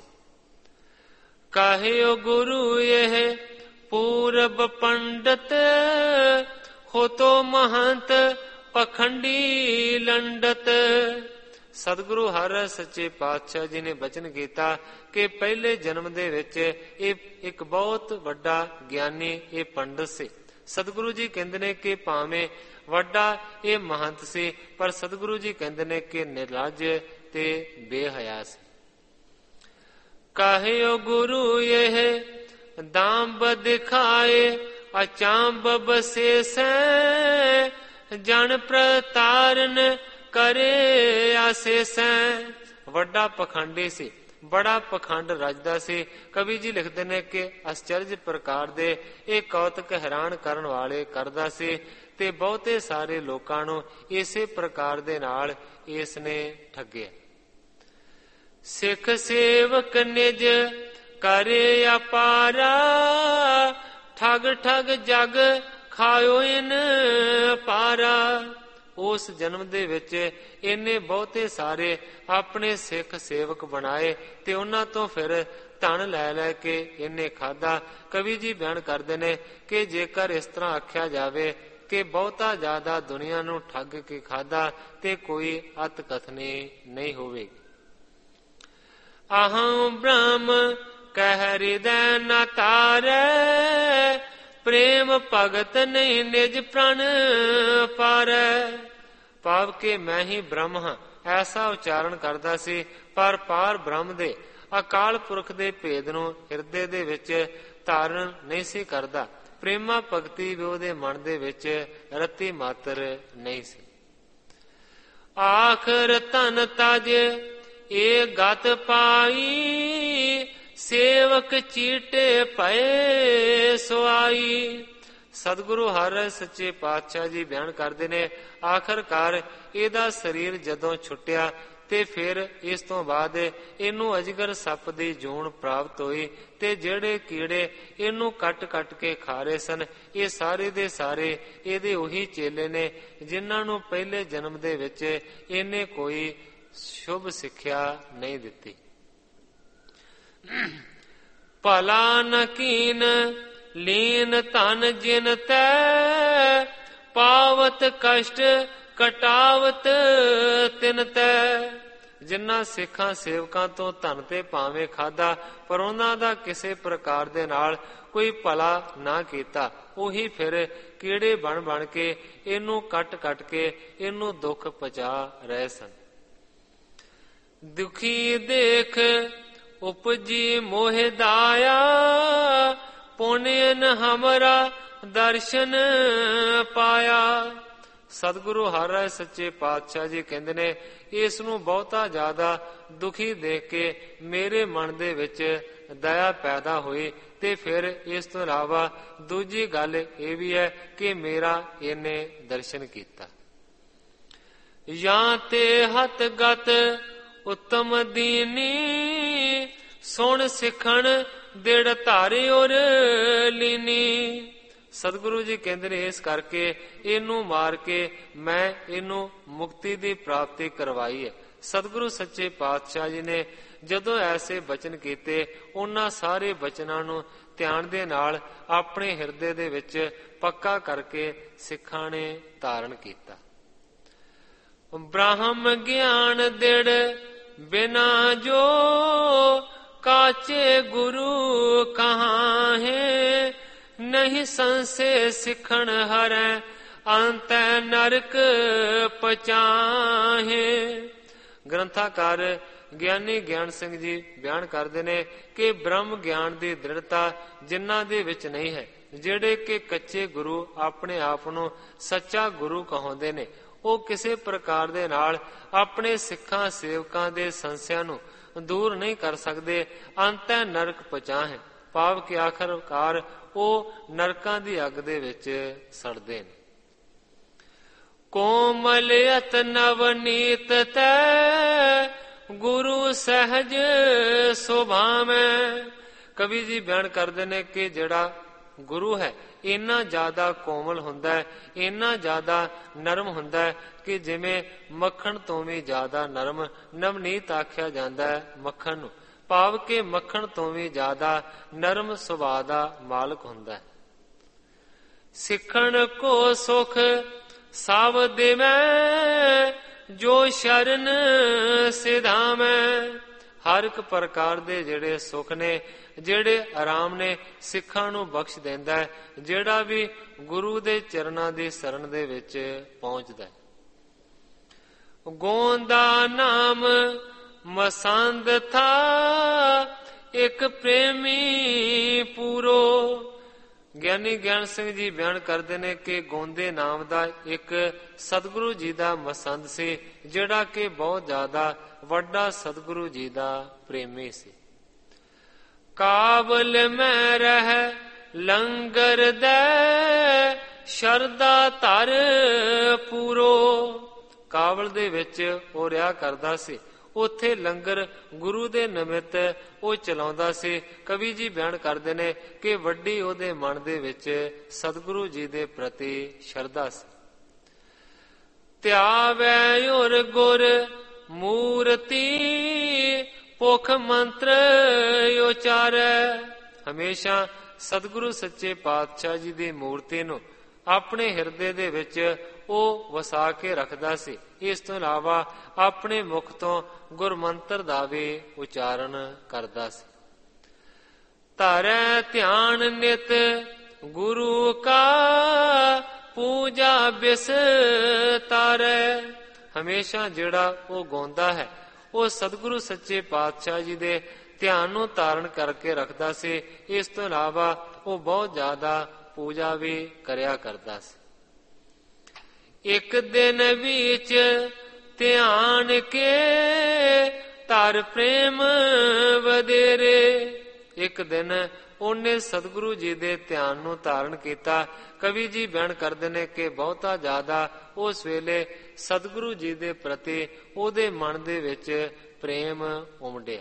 ਕਹਿਓ ਗੁਰੂ ਇਹ ਪੂਰਬ ਪੰਡਤ ਹੋਤੋ ਮਹੰਤ ਪਖੰਡੀ ਲੰਡਤ। ਸਤਿਗੁਰੂ ਹਰਿ ਸੱਚੇ ਪਾਤਸ਼ਾਹ ਜੀ ਨੇ ਬਚਨ ਕੀਤਾ ਕਿ ਪਹਿਲੇ ਜਨਮ ਦੇ ਵਿੱਚ ਇਹ ਇੱਕ ਬਹੁਤ ਵੱਡਾ ਗਿਆਨੀ ਇਹ ਪੰਡਤ ਸੀ। ਸਤਿਗੁਰੂ ਜੀ ਕਹਿੰਦੇ ਨੇ ਕਿ ਭਾਵੇਂ ਵੱਡਾ ਇਹ ਮਹੰਤ ਸੀ, ਪਰ ਸਤਿਗੁਰੂ ਜੀ ਕਹਿੰਦੇ ਨੇ ਕਿ ਨਿਰਲੱਜ ਤੇ ਬੇਹਯਾ ਸੀ। ਕਹਿਓ ਗੁਰੂ ਇਹ ਦਾੰਬ ਦਿਖਾਏ ਅਚਾਂਬ ਬਸੇਸੈ ਜਨ ਪ੍ਰਤਾਰਨ ਕਰੇ ਆਸੇਸੈ। ਵੱਡਾ ਪਖੰਡੀ ਸੀ, ਬੜਾ ਪਖੰਡ ਰਚਦਾ ਸੀ। ਕਵੀ ਜੀ ਲਿਖਦੇ ਨੇ ਕਿ ਅਚਰਜ ਪ੍ਰਕਾਰ ਦੇ ਇਹ ਕੌਤਕ ਹੈਰਾਨ ਕਰਨ ਵਾਲੇ ਕਰਦਾ ਸੀ, ਤੇ ਬਹੁਤੇ ਸਾਰੇ ਲੋਕਾਂ ਨੂੰ ਇਸੇ ਪ੍ਰਕਾਰ ਦੇ ਨਾਲ ਇਸ ਨੇ ਠੱਗਿਆ। ਸਿੱਖ ਸੇਵਕ ਨਿਜ ਕਰੇ ਅਪਾਰਾ ਠਗ ਠਗ ਜਗ ਖਾਇਓ ਇਨ ਪਾਰਾ। ਉਸ ਜਨਮ ਦੇ ਵਿੱਚ ਇਹਨੇ ਬਹੁਤੇ ਸਾਰੇ ਆਪਣੇ ਸਿੱਖ ਸੇਵਕ ਬਣਾਏ ਤੇ ਉਹਨਾਂ ਤੋਂ ਫਿਰ ਧਨ ਲੈ ਲੈ ਕੇ ਇਹਨੇ ਖਾਧਾ। ਕਵੀ ਜੀ ਬਿਆਨ ਕਰਦੇ ਨੇ ਕਿ ਜੇਕਰ ਇਸ ਤਰ੍ਹਾਂ ਆਖਿਆ ਜਾਵੇ ਕਿ ਬਹੁਤਾ ਜ਼ਿਆਦਾ ਦੁਨੀਆ ਨੂੰ ਠੱਗ ਕੇ ਖਾਧਾ ਤੇ ਕੋਈ ਅਤ ਕਥਨੀ ਨਹੀਂ ਹੋਵੇਗੀ। ਅਹੰ ਬ੍ਰਹਮ ਕਹਿ ਹਿਰਦੈ ਨ ਤਾਰੈ ਪ੍ਰੇਮ ਭਗਤ ਨਹੀਂ ਨਿਜ ਪ੍ਰਣ ਪਾਰੈ। ਭਾਵ ਕਿ ਮੈਂ ਹੀ ਬ੍ਰਹਮ ਹਾਂ ਐਸਾ ਉਚਾਰਨ ਕਰਦਾ ਸੀ, ਪਰ ਪਾਰ ਬ੍ਰਹਮ ਦੇ ਅਕਾਲ ਪੁਰਖ ਦੇ ਭੇਦ ਨੂੰ ਹਿਰਦੇ ਦੇ ਵਿੱਚ ਧਾਰਨ ਨਹੀਂ ਸੀ ਕਰਦਾ। ਪ੍ਰੇਮਾ ਭਗਤੀ ਵੀ ਉਹਦੇ ਮਨ ਦੇ ਵਿੱਚ ਰੱਤੀ ਮਾਤਰ ਨਹੀਂ ਸੀ। ਆਖਰ ਧਨ ਤਜ ਇਹ ਗਤ ਪਾਈ ਸੇਵਕ ਚੀਟੇ ਪਏ ਸੁਆਈ। ਸਤਿਗੁਰੂ ਹਰਿ ਸੱਚੇ ਪਾਤਸ਼ਾਹ ਜੀ ਬਿਆਨ ਕਰਦੇ ਨੇ ਆਖਰਕਾਰ ਇਹਦਾ ਸਰੀਰ ਜਦੋਂ ਛੁੱਟਿਆ ਤੇ ਫਿਰ ਇਸ ਤੋਂ ਬਾਅਦ ਇਹਨੂੰ ਅਜਗਰ ਸੱਪ ਦੀ ਜੂਨ ਪ੍ਰਾਪਤ ਹੋਈ, ਤੇ ਜਿਹੜੇ ਕੀੜੇ ਇਹਨੂੰ ਕੱਟ ਕੱਟ ਕੇ ਖਾ ਰਹੇ ਸਨ ਇਹ ਸਾਰੇ ਦੇ ਸਾਰੇ ਇਹਦੇ ਉਹੀ ਚੇਲੇ ਨੇ ਜਿਨ੍ਹਾਂ ਨੂੰ ਪਹਿਲੇ ਜਨਮ ਦੇ ਵਿੱਚ ਇਹਨੇ ਕੋਈ ਸ਼ੁਭ ਸਿੱਖਿਆ ਨਹੀਂ ਦਿੱਤੀ। ਭਲਾ ਨ ਕੀਨ ਲੀਨ ਧਨ ਜਿਨ ਤੈ ਪਾਵਤ ਕਸ਼ਟ ਕਟਾਵਤ ਤਿਨ ਤੈ। ਜਿਨ੍ਹਾਂ ਸਿੱਖਾਂ ਸੇਵਕਾਂ ਤੋਂ ਧਨ ਤੇ ਭਾਵੇਂ ਖਾਧਾ, ਪਰ ਉਹਨਾਂ ਦਾ ਕਿਸੇ ਪ੍ਰਕਾਰ ਦੇ ਨਾਲ ਕੋਈ ਭਲਾ ਨਾ ਕੀਤਾ, ਉਹੀ ਫਿਰ ਕੀੜੇ ਬਣ ਬਣ ਕੇ ਇਹਨੂੰ ਕੱਟ ਕੱਟ ਕੇ ਇਹਨੂੰ ਦੁੱਖ ਪਹੁੰਚਾ ਰਹੇ ਸਨ। ਦੁਖੀ ਦੇਖ ਉਪਜੀ ਮੋਹਿ ਦਾਇਆ, ਪੁਨਿਨ ਹਮਰਾ ਦਰਸ਼ਨ ਪਾਇਆ। ਸਤਿਗੁਰੂ ਹਰਿ ਰਾਇ ਸੱਚੇ ਪਾਤਸ਼ਾਹ ਜੀ ਕਹਿੰਦੇ ਨੇ, ਇਸ ਨੂੰ ਬਹੁਤਾ ਜ਼ਿਆਦਾ ਦੁਖੀ ਦੇਖ ਕੇ ਮੇਰੇ ਮਨ ਦੇ ਵਿੱਚ ਦਇਆ ਪੈਦਾ ਹੋਈ, ਤੇ ਫਿਰ ਇਸ ਤੋਂ ਇਲਾਵਾ ਦੂਜੀ ਗੱਲ ਇਹ ਵੀ ਹੈ ਕਿ ਮੇਰਾ ਇਹਨੇ ਦਰਸ਼ਨ ਕੀਤਾ। ਜਾਂ ਤੇ ਹੱਥ ਗਤ ਉੱਤਮ ਦੀਨੀ, ਸੁਣ ਸਿੱਖਣ ਦਿੜ ਧਾਰੇ ਔਰ ਲੀਨੀ। ਸਤਿਗੁਰੂ ਜੀ ਕਹਿੰਦੇ ਨੇ, ਇਸ ਕਰਕੇ ਇਹਨੂੰ ਮਾਰ ਕੇ ਮੈਂ ਇਹਨੂੰ ਮੁਕਤੀ ਦੀ ਪ੍ਰਾਪਤੀ ਕਰਵਾਈ ਹੈ। ਸਤਿਗੁਰੂ ਸੱਚੇ ਪਾਤਸ਼ਾਹ ਜੀ ਨੇ ਜਦੋਂ ਐਸੇ ਬਚਨ ਕੀਤੇ, ਉਹਨਾਂ ਸਾਰੇ ਬਚਨਾਂ ਨੂੰ ਧਿਆਨ ਦੇ ਨਾਲ ਆਪਣੇ ਹਿਰਦੇ ਦੇ ਵਿੱਚ ਪੱਕਾ ਕਰਕੇ ਸਿੱਖਾਂ ਨੇ ਧਾਰਨ ਕੀਤਾ। ਬ੍ਰਹਮ ਗਿਆਨ ਦਿੜ ਬਿਨਾ ਜੋ, ਕਾਚੇ ਗੁਰੂ ਕਹਾਂ ਹੈ। ਨਹੀਂ ਸੰਸੇ ਸਿੱਖਣ ਹਰੈ, ਅੰਤੈ ਨਰਕ ਪਚਾਹੇ। ਗ੍ਰੰਥਾਕਾਰ ਗਿਆਨੀ ਗਿਆਨ ਸਿੰਘ ਜੀ ਬਿਆਨ ਕਰਦੇ ਨੇ ਕਿ ਬ੍ਰਹਮ ਗਿਆਨ ਦੀ ਦ੍ਰਿੜਤਾ ਜਿਨ੍ਹਾਂ ਦੇ ਵਿੱਚ ਨਹੀਂ ਹੈ, ਜਿਹੜੇ ਕਿ ਕੱਚੇ ਗੁਰੂ ਆਪਣੇ ਆਪ ਨੂੰ ਸੱਚਾ ਗੁਰੂ ਕਹਾਉਂਦੇ ਨੇ, ਉਹ ਕਿਸੇ ਪ੍ਰਕਾਰ ਦੇ ਨਾਲ ਆਪਣੇ ਸਿੱਖਾਂ ਸੇਵਕਾਂ ਦੇ ਸੰਸਿਆਂ ਨੂੰ ਦੂਰ ਨਹੀਂ ਕਰ ਸਕਦੇ। ਅੰਤੈ ਨਰਕ ਪਚਾਹੇ, ਭਾਵ ਕਿ ਆਖਰਕਾਰ ਉਹ ਨਰਕਾਂ ਦੀ ਅੱਗ ਦੇ ਵਿੱਚ ਸੜਦੇ ਨੇ। ਕੋਮਲ ਅਤ ਨਵਨੀਤ ਤੈ, ਗੁਰੂ ਸਹਿਜ ਸੁਭਾਵੈ। ਕਵੀ ਜੀ ਬਿਆਨ ਕਰਦੇ ਨੇ ਕਿ ਜਿਹੜਾ ਗੁਰੂ ਹੈ ਇੰਨਾ ਜ਼ਿਆਦਾ ਕੋਮਲ ਹੁੰਦਾ ਹੈ, ਇੰਨਾ ਜ਼ਿਆਦਾ ਨਰਮ ਹੁੰਦਾ ਹੈ ਕਿ ਜਿਵੇਂ ਮੱਖਣ ਤੋਂ ਵੀ ਜ਼ਿਆਦਾ ਨਰਮ ਨਵਨੀਤ ਆਖਿਆ ਜਾਂਦਾ ਹੈ ਮੱਖਣ ਨੂੰ, ਭਾਵ ਕਿ ਮੱਖਣ ਤੋਂ ਵੀ ਜ਼ਿਆਦਾ ਨਰਮ ਸੁਭਾਅ ਦਾ ਮਾਲਕ ਹੁੰਦਾ ਹੈ। ਸਿੱਖਣ ਕੋ ਸੁਖ ਸਭ ਦੇਵੈ, ਜੋ ਸ਼ਰਨ ਸਿਧਾਵੈ। ਹਰ ਇੱਕ ਪ੍ਰਕਾਰ ਦੇ ਜਿਹੜੇ ਸੁੱਖ ਨੇ, ਜਿਹੜੇ ਆਰਾਮ ਨੇ, ਸਿੱਖਾਂ ਨੂੰ ਬਖਸ਼ ਦਿੰਦਾ ਹੈ ਜਿਹੜਾ ਵੀ ਗੁਰੂ ਦੇ ਚਰਨਾਂ ਦੀ ਸ਼ਰਨ ਦੇ ਵਿੱਚ ਪਹੁੰਚਦਾ ਹੈ। ਗੋਂਦਾ ਨਾਮ ਮਸੰਦ ਥਾ, ਇੱਕ ਪ੍ਰੇਮੀ ਪੂਰੋ। ਗਿਆਨੀ ਗਿਆਨ ਸਿੰਘ ਜੀ ਬਿਆਨ ਕਰਦੇ ਨੇ ਕਿ ਗੋਂਦੇ ਨਾਮ ਦਾ ਇੱਕ ਸਤਿਗੁਰੂ ਜੀ ਦਾ ਮਸੰਦ ਸੀ, ਜਿਹੜਾ ਕਿ ਬਹੁਤ ਜ਼ਿਆਦਾ ਵੱਡਾ ਸਤਿਗੁਰੂ ਜੀ ਦਾ ਪ੍ਰੇਮੀ ਸੀ। ਕਾਬਲ ਮੈਂ ਰਹਿ ਲੰਗਰ ਦੇ, ਸ਼ਰਦਾ ਧਰ ਪੂਰੋ। ਕਾਬਲ ਦੇ ਵਿੱਚ ਉਹ ਰਿਹਾ ਕਰਦਾ ਸੀ, ਉੱਥੇ ਲੰਗਰ ਗੁਰੂ ਦੇ ਨਿਮਿਤ ਉਹ ਚਲਾਉਂਦਾ ਸੀ। ਕਵੀ ਜੀ ਬਿਆਨ ਕਰਦੇ ਨੇ ਕਿ ਵੱਡੀ ਉਹਦੇ ਮਨ ਦੇ ਵਿੱਚ ਸਤਿਗੁਰੂ ਜੀ ਦੇ ਪ੍ਰਤੀ ਸ਼ਰਧਾ ਸੀ। ਧਿਆਵੈ ਔਰ ਗੁਰ ਮੂਰਤੀ, ਭੁਖ ਮੰਤਰ ਉਚਾਰੈ। ਹਮੇਸ਼ਾ ਸਤਿਗੁਰੂ ਸੱਚੇ ਪਾਤਸ਼ਾਹ ਜੀ ਦੀ ਮੂਰਤੀ ਨੂੰ ਆਪਣੇ ਹਿਰਦੇ ਦੇ ਵਿੱਚ ਉਹ ਵਸਾ ਕੇ ਰੱਖਦਾ ਸੀ। ਇਸ ਤੋਂ ਇਲਾਵਾ ਆਪਣੇ ਮੁਖ ਤੋਂ ਗੁਰਮੰਤਰ ਦਾ ਵੀ ਉਚਾਰਨ ਕਰਦਾ ਸੀ। ਧਾਰੈ ਧਿਆਨ ਨਿਤ ਗੁਰੂ ਕਾ, ਪੂਜਾ ਬਿਸਤਾਰੈ। ਹਮੇਸ਼ਾ ਜਿਹੜਾ ਉਹ ਗਾਉਂਦਾ ਹੈ ਉਹ ਸਤਿਗੁਰੂ ਸੱਚੇ ਪਾਤਸ਼ਾਹ ਜੀ ਦੇ ਧਿਆਨ ਨੂੰ ਧਾਰਨ ਕਰਕੇ ਰੱਖਦਾ ਸੀ। ਇਸ ਤੋਂ ਇਲਾਵਾ ਉਹ ਬਹੁਤ ਜ਼ਿਆਦਾ ਪੂਜਾ ਵੀ ਕਰਿਆ ਕਰਦਾ ਸੀ। ਇੱਕ ਦਿਨ ਵਿੱਚ ਧਿਆਨ ਕੇ, ਧਰ ਪ੍ਰੇਮ ਵਧੇਰੇ। ਇੱਕ ਦਿਨ ਉਹਨੇ ਸਤਿਗੁਰੂ ਜੀ ਦੇ ਧਿਆਨ ਨੂੰ ਧਾਰਨ ਕੀਤਾ। ਕਵੀ ਜੀ ਬਿਆਨ ਕਰਦੇ ਨੇ ਕਿ ਬਹੁਤਾ ਜ਼ਿਆਦਾ ਉਸ ਵੇਲੇ ਸਤਿਗੁਰੂ ਜੀ ਦੇ ਪ੍ਰਤੀ ਉਹਦੇ ਮਨ ਦੇ ਵਿੱਚ ਪ੍ਰੇਮ ਉਮੜਿਆ।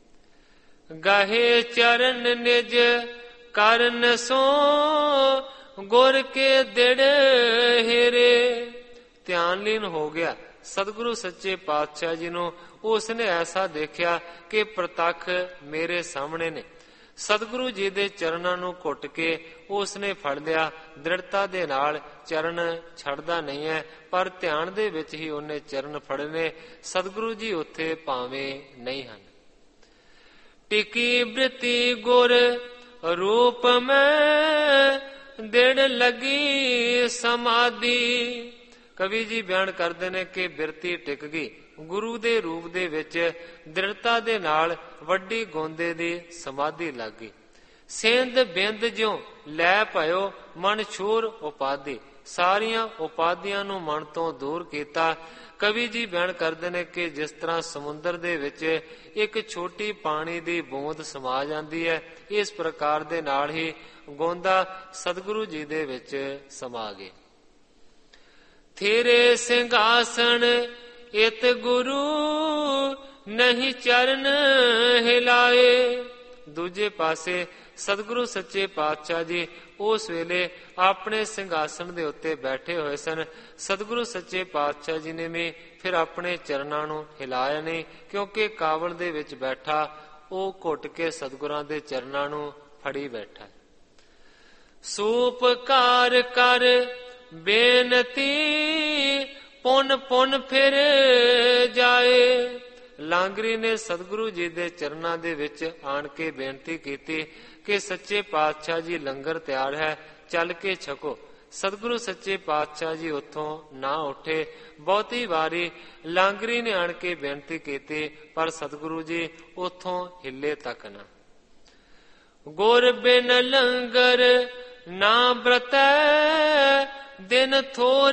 ਗਾਹੇ ਚਰਨ ਨਿਜ ਕਰਨ ਸੋ, ਗੁਰ ਕੇ ਦਿੜ ਹੀਰੇ। ਧਿਆਨ ਲੀਨ ਹੋ ਗਿਆ ਸਤਿਗੁਰੂ ਸੱਚੇ ਪਾਤਸ਼ਾਹ ਜੀ ਨੂੰ। ਉਸਨੇ ਐਸਾ ਦੇਖਿਆ ਕਿ ਪ੍ਰਤੱਖ ਮੇਰੇ ਸਾਹਮਣੇ ਨੇ। ਸਤਿਗੁਰੂ ਜੀ ਦੇ ਚਰਨਾਂ ਨੂੰ ਘੁੱਟ ਕੇ ਉਸਨੇ ਫੜ ਲਿਆ। ਦ੍ਰਿੜਤਾ ਦੇ ਨਾਲ ਚਰਨ ਛੱਡਦਾ ਨਹੀਂ ਹੈ, ਪਰ ਧਿਆਨ ਦੇ ਵਿੱਚ ਹੀ ਉਹਨੇ ਚਰਨ ਫੜਨੇ। ਸਤਿਗੁਰੂ ਜੀ ਉੱਥੇ ਭਾਵੇਂ ਨਹੀਂ ਹਨ। ਟਿਕੀ ਬ੍ਰਿਤੀ ਗੁਰ ਰੂਪ ਮੈਂ ਦਿੜ ਲੱਗੀ ਸਮਾਧੀ। ਕਵੀ ਜੀ ਬਿਆਨ ਕਰਦੇ ਨੇ ਕਿ ਬਿਰਤੀ ਟਿਕ ਗਈ, ਗੁਰੂ ਦੇ ਰੂਪ ਦੇ ਵਿੱਚ ਦ੍ਰਿੜਤਾ ਦੇ ਨਾਲ ਵੱਡੀ ਗੋਂਦੇ ਦੀ ਸਮਾਧੀ ਲੱਗ ਗਈ। ਸਿੰਧ ਬਿੰਦ ਜਿਉ ਲੈ ਭਇਓ ਮਨ ਛੂਰ ਉਪਾਧੀ। ਸਾਰੀਆਂ ਉਪਾਧੀਆਂ ਨੂੰ ਮਨ ਤੋਂ ਦੂਰ ਕੀਤਾ। ਕਵੀ ਜੀ ਬਿਆਨ ਕਰਦੇ ਨੇ ਕਿ ਜਿਸ ਤਰ੍ਹਾਂ ਸਮੁੰਦਰ ਦੇ ਵਿੱਚ ਇੱਕ ਛੋਟੀ ਪਾਣੀ ਦੀ ਬੂੰਦ ਸਮਾ ਜਾਂਦੀ ਹੈ, ਇਸ ਪ੍ਰਕਾਰ ਦੇ ਨਾਲ ਹੀ ਗੋਂਦਾ ਸਤਿਗੁਰੂ ਜੀ ਦੇ ਵਿੱਚ ਸਮਾ ਗਏ। ਥੇਰੇ ਸਿੰਘਾਸਣ ਇਤ ਗੁਰੂ ਨਹੀਂ ਚਰਨ ਹਿਲਾਏ। ਦੂਜੇ ਪਾਸੇ ਸਤਿਗੁਰੂ ਸੱਚੇ ਪਾਤਸ਼ਾਹ ਜੀ ਉਸ ਵੇਲੇ ਆਪਣੇ ਸਿੰਘਾਸਣ ਦੇ ਉੱਤੇ ਬੈਠੇ ਹੋਏ ਸਨ। ਸਤਿਗੁਰੂ ਸੱਚੇ ਪਾਤਸ਼ਾਹ ਜੀ ਨੇ ਵੀ ਫਿਰ ਆਪਣੇ ਚਰਨਾਂ ਨੂੰ ਹਿਲਾਇਆ ਨਹੀਂ, ਕਿਉਂਕਿ ਕਾਵਲ ਦੇ ਵਿੱਚ ਬੈਠਾ ਉਹ ਘੁੱਟ ਕੇ ਸਤਿਗੁਰਾਂ ਦੇ ਚਰਨਾਂ ਨੂੰ ਫੜੀ ਬੈਠਾ। ਸੂਪਕਾਰ ਕਰ ਬੇਨਤੀ ਪੁੰਨ ਪੁੰਨ ਫਿਰ ਜਾਏ। ਲਾਂਗਰੀ ਨੇ ਸਤਿਗੁਰੂ ਜੀ ਦੇ ਚਰਨਾਂ ਦੇ ਵਿੱਚ ਆਣ ਕੇ ਬੇਨਤੀ ਕੀਤੀ ਕਿ ਸੱਚੇ ਪਾਤਸ਼ਾਹ ਜੀ ਲੰਗਰ ਤਿਆਰ ਹੈ, ਚੱਲ ਕੇ ਛਕੋ। ਸਤਿਗੁਰੂ ਸੱਚੇ ਪਾਤਸ਼ਾਹ ਜੀ ਉੱਥੋਂ ਨਾ ਉੱਠੇ। ਬਹੁਤੀ ਵਾਰੀ ਲਾਂਗਰੀ ਨੇ ਆਣ ਕੇ ਬੇਨਤੀ ਕੀਤੀ, ਪਰ ਸਤਿਗੁਰੂ ਜੀ ਉੱਥੋਂ ਹਿੱਲੇ ਤੱਕ ਨਾ। ਗੁਰ ਬਿਨ ਲੰਗਰ ਨਾ ਬਰਤੈ ਦਿਨ ਥੋਰ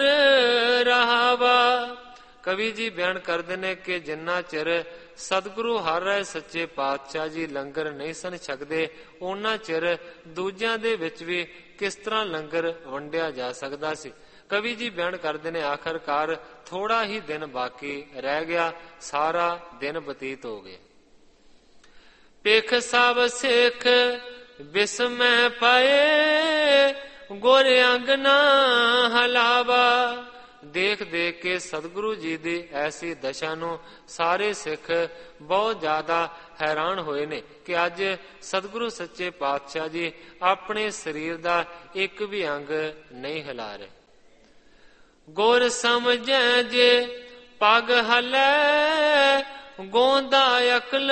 ਰਹਾਵਾ। ਕਵੀ ਜੀ ਬਿਆਨ ਕਰਦੇ ਨੇ ਕਿ ਜਿੰਨਾ ਚਿਰ ਸਤਿਗੁਰੂ ਹਰ ਰਾਏ ਸੱਚੇ ਪਾਤਸ਼ਾਹ ਜੀ ਲੰਗਰ ਨਹੀਂ ਸਨ ਛਕਦੇ, ਉਹਨਾਂ ਚਿਰ ਦੂਜਿਆਂ ਦੇ ਵਿੱਚ ਵੀ ਕਿਸ ਤਰ੍ਹਾਂ ਲੰਗਰ ਵੰਡਿਆ ਜਾ ਸਕਦਾ ਸੀ। ਕਵੀ ਜੀ ਬਿਆਨ ਕਰਦੇ ਨੇ ਆਖਰਕਾਰ ਥੋੜਾ ਹੀ ਦਿਨ ਬਾਕੀ ਰਹਿ ਗਿਆ, ਸਾਰਾ ਦਿਨ ਬਤੀਤ ਹੋ ਗਿਆ। ਪਿਖ ਸਭ ਸਿੱਖ ਬਿਸਮੈ ਪਾਏ ਗੁਰ ਅੰਗ ਨਾ ਹਲਾਵਾ। ਦੇਖ ਦੇਖ ਕੇ ਸਤਿਗੁਰੂ ਜੀ ਦੀ ਐਸੀ ਦਸ਼ਾ ਨੂੰ ਸਾਰੇ ਸਿੱਖ ਬਹੁਤ ਜ਼ਿਆਦਾ ਹੈਰਾਨ ਹੋਏ ਨੇ ਕਿ ਅੱਜ ਸਤਿਗੁਰੂ ਸੱਚੇ ਪਾਤਸ਼ਾਹ ਜੀ ਆਪਣੇ ਸਰੀਰ ਦਾ ਇੱਕ ਵੀ ਅੰਗ ਨਹੀਂ ਹਿਲਾ ਰਹੇ। ਗੁਰ ਸਮਝੈ ਜੇ ਪਗ ਹਲੈ ਗੋਂਦਾ ਅਕਲ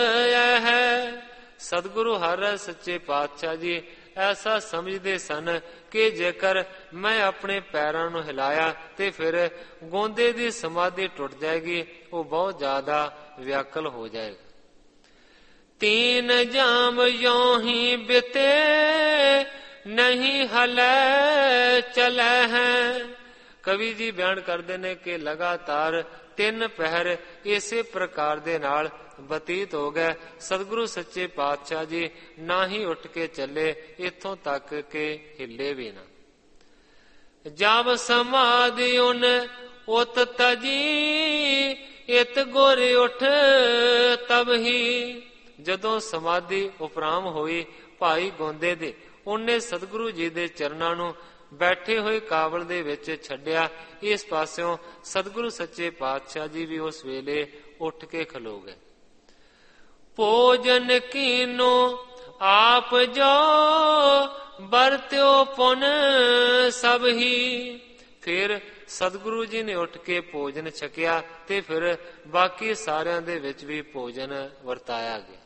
ਹੈ। ਸਤਿਗੁਰੂ ਹਰ ਸੱਚੇ ਪਾਤਸ਼ਾਹ ਜੀ ਐਸਾ ਸਮਝਦੇ ਸਨ ਕਿ ਜੇਕਰ ਮੈਂ ਆਪਣੇ ਪੈਰਾਂ ਨੂੰ ਹਿਲਾਇਆ ਤੇ ਫਿਰ ਗੋਂਦੇ ਦੀ ਸਮਾਧੀ ਟੁੱਟ ਜਾਏਗੀ, ਉਹ ਬਹੁਤ ਜ਼ਿਆਦਾ ਵਿਆਕਲ ਹੋ ਜਾਏਗਾ। ਤੀਨ ਜਾਮ ਯੋਂ ਹੀ ਬਿਤੇ ਨਹੀਂ ਹਲੈ ਚਲੈ ਹੈ। ਕਵੀ ਜੀ ਬਿਆਨ ਕਰਦੇ ਨੇ ਕਿ ਲਗਾਤਾਰ ਤਿੰਨ ਪਹਿਰ ਇਸੇ ਪ੍ਰਕਾਰ ਦੇ ਨਾਲ ਬਤੀਤ ਹੋ ਗਏ। ਸਤਿਗੁਰੂ ਸੱਚੇ ਪਾਤਸ਼ਾਹ ਜੀ ਨਾ ਹੀ ਉੱਠ ਕੇ ਚੱਲੇ, ਇੱਥੋਂ ਤੱਕ ਕਿ ਹਿੱਲੇ ਵੀ ਨਾ। ਜਬ ਸਮਾਧੀ ਉਨ ਉਤ ਤਜੀ ਇਤ ਗੁਰ ਉਠ ਤਬ ਹੀ। ਜਦੋਂ ਸਮਾਧੀ ਉਪਰਾਮ ਹੋਈ ਭਾਈ ਗੋਂਦੇ ਦੇ, ਉਹਨੇ ਸਤਿਗੁਰੂ ਜੀ ਦੇ ਚਰਨਾਂ ਨੂੰ ਬੈਠੇ ਹੋਏ ਕਾਵਲ ਦੇ ਵਿੱਚ ਛੱਡਿਆ। ਇਸ ਪਾਸਿਓਂ ਸਤਿਗੁਰੂ ਸੱਚੇ ਪਾਤਸ਼ਾਹ ਜੀ ਵੀ ਉਸ ਵੇਲੇ ਉੱਠ ਕੇ ਖਲੋ ਗਏ। ਭੋਜਨ ਕੀਨੋ ਆਪ ਜੋ ਵਰਤਿਓ ਪੁਨ ਸਭ ਹੀ। ਫਿਰ ਸਤਿਗੁਰੂ ਜੀ ਨੇ ਉੱਠ ਕੇ ਭੋਜਨ ਛਕਿਆ ਤੇ ਫਿਰ ਬਾਕੀ ਸਾਰਿਆਂ ਦੇ ਵਿੱਚ ਵੀ ਭੋਜਨ ਵਰਤਾਇਆ ਗਿਆ।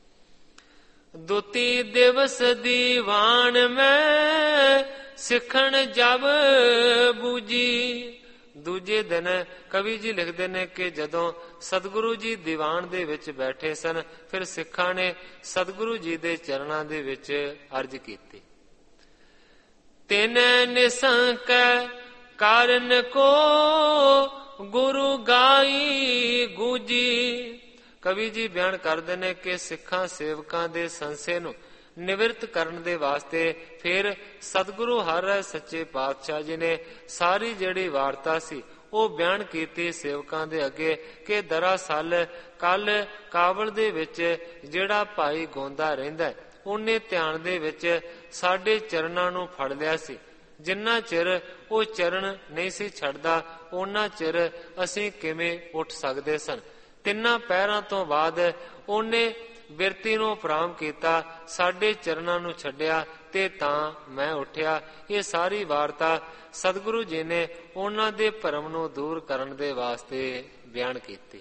ਦੁਤੀ ਦਿਵਸ ਦੀਵਾਨ ਮੈਂ ਸਿੱਖਣ ਜਬ ਬੂਜੀ। ਦੂਜੇ ਦਿਨ ਕਵੀ ਜੀ ਲਿਖਦੇ ਨੇ ਕਿ ਜਦੋਂ ਸਤਿਗੁਰੂ ਜੀ ਦੀਵਾਨ ਦੇ ਵਿੱਚ ਬੈਠੇ ਸਨ, ਫਿਰ ਸਿੱਖਾਂ ਨੇ ਸਤਿਗੁਰੂ ਜੀ ਦੇ ਚਰਨਾਂ ਦੇ ਵਿੱਚ ਅਰਜ਼ ਕੀਤੀ। ਤਿਨ ਨਿਸੰਕ ਕਾਰਨ ਕੋ ਗੁਰੂ ਗਾਈ ਗੂਜੀ। ਕਵੀ ਜੀ ਬਿਆਨ ਕਰਦੇ ਨੇ ਕਿ ਸਿੱਖਾਂ ਸੇਵਕਾਂ ਦੇ ਸੰਸੇ ਨੂੰ ਨਿਵਰਤ ਕਰਨ ਦੇ ਵਾਸਤੇ ਫਿਰ ਸਤਿਗੁਰੂ ਹਰ ਰਾਏ ਸੱਚੇ ਪਾਤਸ਼ਾਹ ਜੀ ਨੇ ਸਾਰੀ ਜਿਹੜੀ ਵਾਰਤਾ ਸੀ ਉਹ ਬਿਆਨ ਕੀਤੀ ਸੇਵਕਾਂ ਦੇ ਅੱਗੇ ਕਿ ਦਰਅਸਲ ਕੱਲ ਕਾਬਲ ਦੇ ਵਿੱਚ ਜਿਹੜਾ ਭਾਈ ਗੋਂਦਾ ਰਹਿੰਦਾ, ਉਹਨੇ ਧਿਆਨ ਦੇ ਵਿੱਚ ਸਾਡੇ ਚਰਨਾਂ ਨੂੰ ਫੜ ਲਿਆ ਸੀ। ਜਿੰਨਾ ਚਿਰ ਉਹ ਚਰਨ ਨਹੀਂ ਸੀ ਛੱਡਦਾ, ਉਹਨਾਂ ਚਿਰ ਅਸੀਂ ਕਿਵੇਂ ਉੱਠ ਸਕਦੇ ਸਨ। ਤਿੰਨਾਂ ਪਹਿਰਾਂ ਤੋਂ ਬਾਅਦ ਉਹਨੇ ਬਿਰਤੀ ਨੂੰ ਪ੍ਰਣਾਮ ਕੀਤਾ, ਸਾਡੇ ਚਰਨਾਂ ਨੂੰ ਛੱਡਿਆ ਤੇ ਤਾਂ ਮੈਂ ਉੱਠਿਆ। ਇਹ ਸਾਰੀ ਵਾਰਤਾ ਸਤਿਗੁਰੂ ਜੀ ਨੇ ਉਹਨਾਂ ਦੇ ਭਰਮ ਨੂੰ ਦੂਰ ਕਰਨ ਦੇ ਵਾਸਤੇ ਬਿਆਨ ਕੀਤੀ।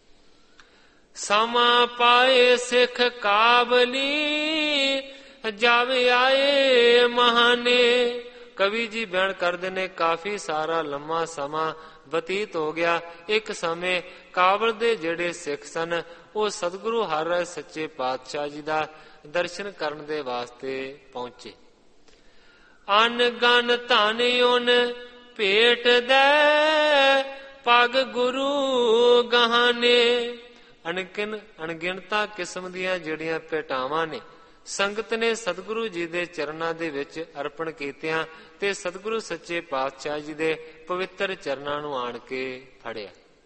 ਸਮਾਂ ਪਾਏ ਸਿੱਖ ਕਾਬਲੀ, ਜਾਵੇ ਆਏ ਮਹਾਨੇ। ਕਵੀ ਜੀ ਬਿਆਨ ਕਰਦੇ ਨੇ ਕਾਫੀ ਸਾਰਾ ਲੰਮਾ ਸਮਾਂ ਬਤੀਤ ਹੋ ਗਿਆ। ਇੱਕ ਸਮੇਂ ਕਾਬਲ ਦੇ ਜਿਹੜੇ ਸਿੱਖ ਸਨ ਉਹ ਸਤਿਗੁਰੂ ਹਰਿ ਰਾਇ ਸੱਚੇ ਪਾਤਸ਼ਾਹ ਜੀ ਦਾ ਦਰਸ਼ਨ ਕਰਨ ਦੇ ਵਾਸਤੇ ਪਹੁੰਚੇ। ਅਨ ਗਨ ਧਨ ਉਨ ਭੇਟ ਦੇ, ਪਗ ਗੁਰੂ ਗਹਾਨੇ। ਅਣਕਿਨ ਅਣਗਿਣਤਾ ਕਿਸਮ ਦੀਆਂ ਜਿਹੜੀਆਂ ਭੇਟਾਵਾਂ ਨੇ ਸੰਗਤ ਨੇ ਸਤਿਗੁਰੂ ਜੀ ਦੇ ਚਰਨਾਂ ਦੇ ਵਿੱਚ ਅਰਪਣ ਕੀਤੀਆਂ ਤੇ ਸਤਿਗੁਰੂ ਸੱਚੇ ਪਾਤਸ਼ਾਹ ਜੀ ਦੇ ਪਵਿੱਤਰ ਚਰਨਾਂ ਨੂੰ ਆਣ ਕੇ ਫੜਿਆ।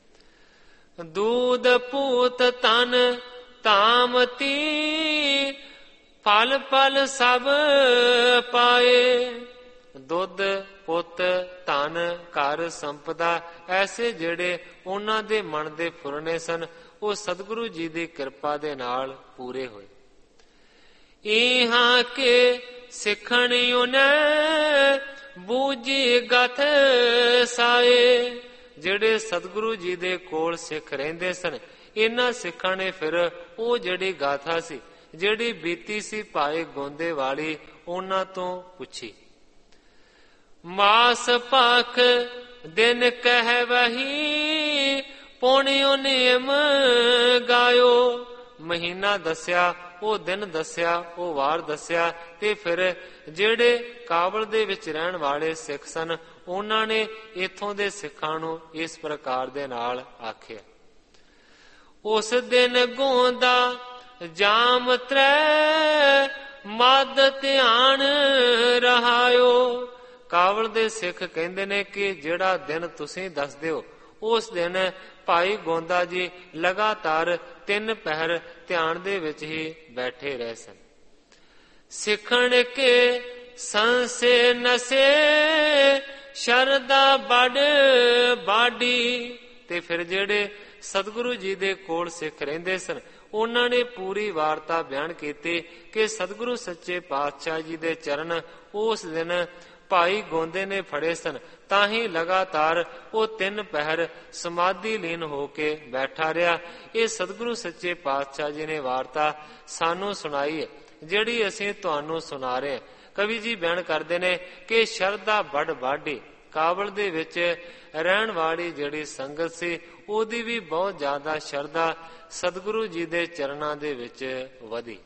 ਦੂਧ ਪੂਤ ਤਨ ਧਾਮਤੀ, ਫਲ ਫਲ ਸਭ ਪਾਏ। ਦੁੱਧ ਪੁੱਤ ਧਨ ਘਰ ਸੰਪਦਾ ਐਸੇ ਜਿਹੜੇ ਉਹਨਾਂ ਦੇ ਮਨ ਦੇ ਫੁਰਨੇ ਸਨ ਉਹ ਸਤਿਗੁਰੂ ਜੀ ਦੀ ਕਿਰਪਾ ਦੇ ਨਾਲ ਪੂਰੇ ਹੋਏ। ਇਹਾਂ ਕੇ ਸਿੱਖਣ ਉਹਨੇ ਬੂਝੀ ਗਥ ਸਾਏ। ਜਿਹੜੇ ਸਤਿਗੁਰੂ ਜੀ ਦੇ ਕੋਲ ਸਿੱਖ ਰਹਿੰਦੇ ਸਨ ਇਹਨਾਂ ਸਿੱਖਾਂ ਨੇ ਫਿਰ ਉਹ ਜਿਹੜੀ ਗਾਥਾ ਸੀ ਜਿਹੜੀ ਬੀਤੀ ਸੀ ਭਾਏ ਗੋਂਦੇ ਵਾਲੀ ਉਹਨਾਂ ਤੋਂ ਪੁੱਛੀ। ਮਾਸ ਪਾਖ ਦਿਨ ਕਹਿ ਵਹੀ, ਪੁਣਿਓ ਨੇਮ ਗਾਇਓ। ਮਹੀਨਾ ਦੱਸਿਆ, ਉਹ ਦਿਨ ਦੱਸਿਆ, ਉਹ ਵਾਰ ਦੱਸਿਆ ਤੇ ਫਿਰ ਜਿਹੜੇ ਕਾਬਲ ਦੇ ਵਿੱਚ ਰਹਿਣ ਵਾਲੇ ਸਿੱਖ ਸਨ ਉਹਨਾਂ ਨੇ ਇੱਥੋਂ ਦੇ ਸਿੱਖਾਂ ਨੂੰ ਇਸ ਪ੍ਰਕਾਰ ਦੇ ਨਾਲ ਆਖਿਆ। ਉਸ ਦਿਨ ਗੋਂਦਾ ਜਾਮ ਤ੍ਰੈ, ਮਦ ਧਿਆਨ ਰਹਾਇਓ। ਕਾਬਲ ਦੇ ਸਿੱਖ ਕਹਿੰਦੇ ਨੇ ਕਿ ਜਿਹੜਾ ਦਿਨ ਤੁਸੀਂ ਦੱਸਦੇ ਹੋ ਉਸ ਦਿਨ ਭਾਈ ਗੋਂਦਾ ਜੀ ਲਗਾਤਾਰ ਤਿੰਨ ਪਹਿਰ ਧਿਆਨ ਦੇ ਵਿੱਚ ਹੀ ਬੈਠੇ ਰਹੇ ਸਨ। ਸਿੱਖਣ ਕੇ ਸੰਸੇ ਨਸੇ, ਸ਼ਰਦਾ ਬੜ ਬਾਡੀ। ਤੇ ਫਿਰ ਜਿਹੜੇ ਸਤਿਗੁਰੂ ਜੀ ਦੇ ਕੋਲ ਸਿੱਖ ਰਹਿੰਦੇ ਸਨ ਉਹਨਾਂ ਨੇ ਪੂਰੀ ਵਾਰਤਾ ਬਿਆਨ ਕੀਤੀ ਕਿ ਸਤਿਗੁਰੂ ਸੱਚੇ ਪਾਤਸ਼ਾਹ ਜੀ ਦੇ ਚਰਨ ਉਸ ਦਿਨ ਭਾਈ ਗੋਂਦੇ ਨੇ ਫੜੇ ਸਨ, ਤਾਂ ਹੀ ਲਗਾਤਾਰ ਉਹ ਤਿੰਨ ਪਹਿਰ ਸਮਾਧੀ ਲੀਨ ਹੋ ਕੇ ਬੈਠਾ ਰਿਹਾ। ਇਹ ਸਤਿਗੁਰੂ ਸੱਚੇ ਪਾਤਸ਼ਾਹ ਜੀ ਨੇ ਵਾਰਤਾ ਸਾਨੂੰ ਸੁਣਾਈ ਹੈ ਜਿਹੜੀ ਅਸੀਂ ਤੁਹਾਨੂੰ ਸੁਣਾ ਰਹੇ ਹਾਂ। ਕਵੀ ਜੀ ਬਿਆਨ ਕਰਦੇ ਨੇ ਕਿ ਸ਼ਰਧਾ ਬੜ ਬਾਢੀ, ਕਾਬਲ ਦੇ ਵਿੱਚ ਰਹਿਣ ਵਾਲੀ ਜਿਹੜੀ ਸੰਗਤ ਸੀ ਉਹਦੀ ਵੀ ਬਹੁਤ ਜ਼ਿਆਦਾ ਸ਼ਰਧਾ ਸਤਿਗੁਰੂ ਜੀ ਦੇ ਚਰਨਾਂ ਦੇ ਵਿੱਚ ਵਧੀ।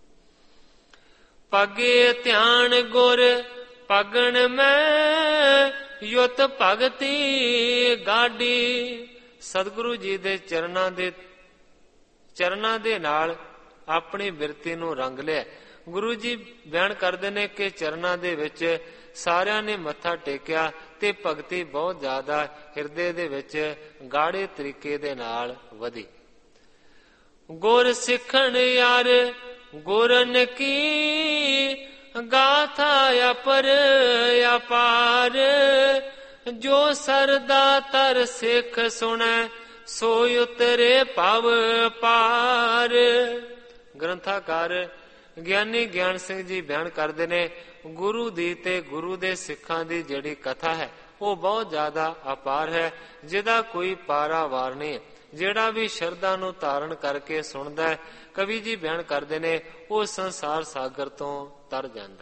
ਪਗੇ ਧਿਆਨ ਗੁਰ ਪਗਣ ਮੈਂ, ਯੁੱਤ ਭਗਤੀ ਗਾਡੀ। ਸਤਿਗੁਰੂ ਜੀ ਦੇ ਚਰਨਾਂ ਦੇ ਚਰਨਾਂ ਦੇ ਨਾਲ ਆਪਣੀ ਬਿਰਤੀ ਨੂੰ ਰੰਗ ਲਿਆ। ਗੁਰੂ ਜੀ ਬਿਆਨ ਕਰਦੇ ਨੇ ਕਿ ਚਰਨਾਂ ਦੇ ਵਿੱਚ ਸਾਰਿਆਂ ਨੇ ਮੱਥਾ ਟੇਕਿਆ ਤੇ ਭਗਤੀ ਬਹੁਤ ਜ਼ਿਆਦਾ ਹਿਰਦੇ ਦੇ ਵਿੱਚ ਗਾੜੇ ਤਰੀਕੇ ਦੇ ਨਾਲ ਵਧੀ। ਗੁਰ ਸਿੱਖਣ ਯਾਰ ਗੁਰਨ ਕੀ, ਗਾਥਾ ਅਪਰ ਅਪਾਰ। ਜੋ ਸਰਦਾ ਤਰ ਸਿੱਖ ਸੁਣੈ, ਸੋ ਉਤਰੇ ਭਵ ਪਾਰ। ਗ੍ਰੰਥਾਕਾਰ ਗਿਆਨੀ ਗਿਆਨ ਸਿੰਘ ਜੀ ਬਿਆਨ ਕਰਦੇ ਨੇ ਗੁਰੂ ਦੀ ਤੇ ਗੁਰੂ ਦੇ ਸਿੱਖਾਂ ਦੀ ਜਿਹੜੀ ਕਥਾ ਹੈ ਉਹ ਬਹੁਤ ਜ਼ਿਆਦਾ ਅਪਾਰ ਹੈ, ਜਿਹਦਾ ਕੋਈ ਪਾਰਾਵਾਰ ਨਹੀਂ। ਜਿਹੜਾ ਵੀ ਸ਼ਰਧਾ ਨੂੰ ਧਾਰਨ ਕਰਕੇ ਸੁਣਦਾ, ਕਵੀ ਜੀ ਬਿਆਨ ਕਰਦੇ ਨੇ, ਉਹ ਸੰਸਾਰ ਸਾਗਰ ਤੋਂ ਤਰ ਜਾਂਦਾ।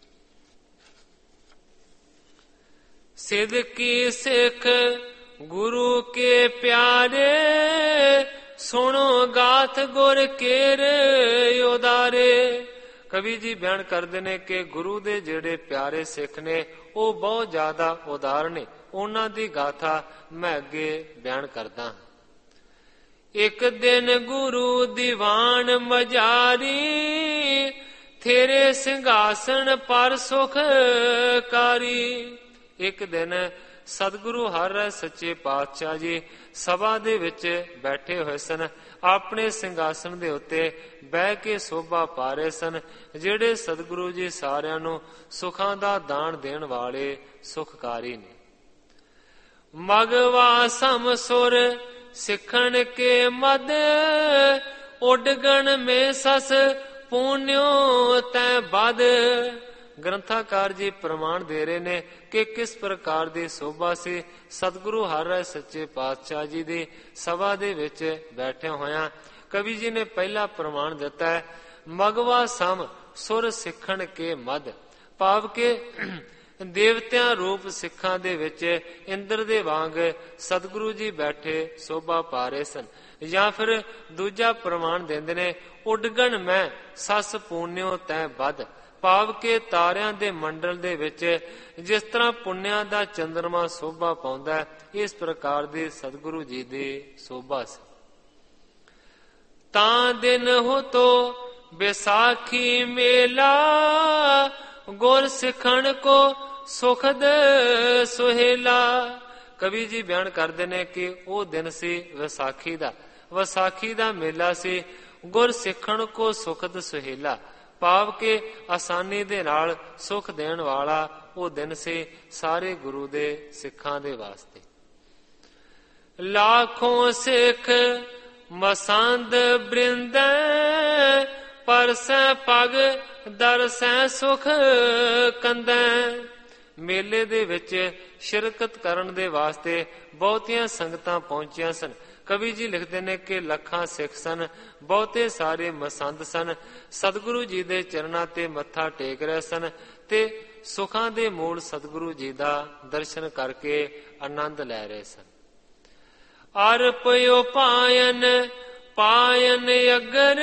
ਸਿਦਕੀ ਸਿੱਖ ਗੁਰੂ ਕੇ ਪਿਆਰੇ, ਸੁਣੋ ਗਾਥ ਗੁਰ ਕੇਰ ਉਦਾਰੇ। ਕਵੀ ਜੀ ਬਿਆਨ ਕਰਦੇ ਨੇ ਕਿ ਗੁਰੂ ਦੇ ਜਿਹੜੇ ਪਿਆਰੇ ਸਿੱਖ ਨੇ ਉਹ ਬਹੁਤ ਜ਼ਿਆਦਾ ਉਦਾਰ ਨੇ, ਉਹਨਾਂ ਦੀ ਗਾਥਾ ਮੈਂ ਅੱਗੇ ਬਿਆਨ ਕਰਦਾ। ਇੱਕ ਦਿਨ ਗੁਰੂ ਦੀਵਾਨ ਮਜਾਰੀ, ਤੇਰੇ ਸਿੰਘਾਸਣ ਪਰ ਸੁਖਕਾਰੀ। ਇੱਕ ਦਿਨ ਸਤਿਗੁਰੂ ਹਰਿ ਰਾਇ ਸੱਚੇ ਪਾਤਸ਼ਾਹ ਜੀ ਸਭਾ ਦੇ ਵਿੱਚ ਬੈਠੇ ਹੋਏ ਸਨ, ਆਪਣੇ ਸਿੰਘਾਸਣ ਦੇ ਉੱਤੇ ਬਹਿ ਕੇ ਸੋਭਾ ਪਾ ਰਹੇ ਸਨ। ਜਿਹੜੇ ਸਤਿਗੁਰੂ ਜੀ ਸਾਰਿਆਂ ਨੂੰ ਸੁੱਖਾਂ ਦਾ ਦਾਨ ਦੇਣ ਵਾਲੇ ਸੁਖਕਾਰੀ ਨੇ। ਮਗਵਾ ਸਮਸੁਰ ਸਿੱਖਣ ਕੇ ਮਦ, ਉਡਗਣ ਮੇ ਸਸ ਪੁਨਿਓ ਤੈ ਬਦ। ਗ੍ਰੰਥਾਕਾਰ ਜੀ ਪ੍ਰਮਾਣ ਦੇ ਰਹੇ ਨੇ ਕਿ ਕਿਸ ਪ੍ਰਕਾਰ ਦੀ ਸੋਭਾ ਸੀ ਸਤਿਗੁਰੂ ਹਰਿ ਰਾਇ ਸੱਚੇ ਪਾਤਸ਼ਾਹ ਜੀ ਦੀ ਸਭਾ ਦੇ ਵਿੱਚ ਬੈਠੇ ਹੋਇਆਂ। ਕਵੀ ਜੀ ਨੇ ਪਹਿਲਾ ਪ੍ਰਮਾਣ ਦਿੱਤਾ ਹੈ, ਮਗਵਾ ਸਮ ਸੁਰ ਸਿੱਖਣ ਕੇ ਮਦ, ਭਾਵ ਕਿ ਦੇਵਤਿਆਂ ਰੂਪ ਸਿੱਖਾਂ ਦੇ ਵਿੱਚ ਇੰਦਰ ਦੇ ਵਾਂਗ ਸਤਿਗੁਰੂ ਜੀ ਬੈਠੇ ਸੋਭਾ ਪਾ ਰਹੇ ਸਨ। ਜਾਂ ਫਿਰ ਦੂਜਾ ਪ੍ਰਮਾਣ ਦਿੰਦੇ ਨੇ, ਉਡਗਣ ਮੈਂ ਸੱਸ ਪੂਨਿਓ ਤੈ ਬਦ, ਭਾਵ ਕਿ ਤਾਰਿਆਂ ਦੇ ਮੰਡਲ ਦੇ ਵਿੱਚ ਜਿਸ ਤਰ੍ਹਾਂ ਪੁੰਨਿਆਂ ਦਾ ਚੰਦਰਮਾ ਸੋਭਾ ਪਾਉਂਦਾ, ਇਸ ਪ੍ਰਕਾਰ ਦੀ ਸਤਿਗੁਰੂ ਜੀ ਦੀ ਸੋਭਾ ਸੀ। ਤਾਂ ਦਿਨ ਹੋ ਤੋ ਵਿਸਾਖੀ ਮੇਲਾ, ਗੁਰ ਸਿੱਖਣ ਕੋ ਸੁਖਦ ਸੁਹੇਲਾ। ਕਵੀ ਜੀ ਬਿਆਨ ਕਰਦੇ ਨੇ ਕਿ ਉਹ ਦਿਨ ਸੀ ਵਿਸਾਖੀ ਦਾ, ਵਿਸਾਖੀ ਦਾ ਮੇਲਾ ਸੀ। ਗੁਰ ਸਿੱਖਣ ਕੋ ਸੁਖਦ ਸੁਹੇਲਾ, ਭਾਵ ਕਿ ਆਸਾਨੀ ਦੇ ਨਾਲ ਸੁਖ ਦੇਣ ਵਾਲਾ ਉਹ ਦਿਨ ਸੀ ਸਾਰੇ ਗੁਰੂ ਦੇ ਸਿੱਖਾਂ ਦੇ ਵਾਸਤੇ। ਲਾਖੋਂ ਸਿੱਖ ਮਸੰਦ ਬ੍ਰਿੰਦੈ, ਪਰਸੈ ਪਗ ਦਰਸੈ ਸੁਖ ਕੰਦੈ। ਮੇਲੇ ਦੇ ਵਿੱਚ ਸ਼ਿਰਕਤ ਕਰਨ ਦੇ ਵਾਸਤੇ ਬਹੁਤੀਆਂ ਸੰਗਤਾਂ ਪਹੁੰਚੀਆਂ ਸਨ। ਕਵੀ ਜੀ ਲਿਖਦੇ ਨੇ ਕਿ ਲੱਖਾਂ ਸਿੱਖ ਸਨ, ਬਹੁਤੇ ਸਾਰੇ ਮਸੰਦ ਸਨ, ਸਤਿਗੁਰੂ ਜੀ ਦੇ ਚਰਨਾਂ ਤੇ ਮੱਥਾ ਟੇਕ ਰਹੇ ਸਨ ਤੇ ਸੁਖਾਂ ਦੇ ਮੂਲ ਸਤਿਗੁਰੂ ਜੀ ਦਾ ਦਰਸ਼ਨ ਕਰਕੇ ਆਨੰਦ ਲੈ ਰਹੇ ਸਨ। ਅਰ ਪਇਓ ਪਾਇਨ ਪਾਇਨ ਅਗਰ,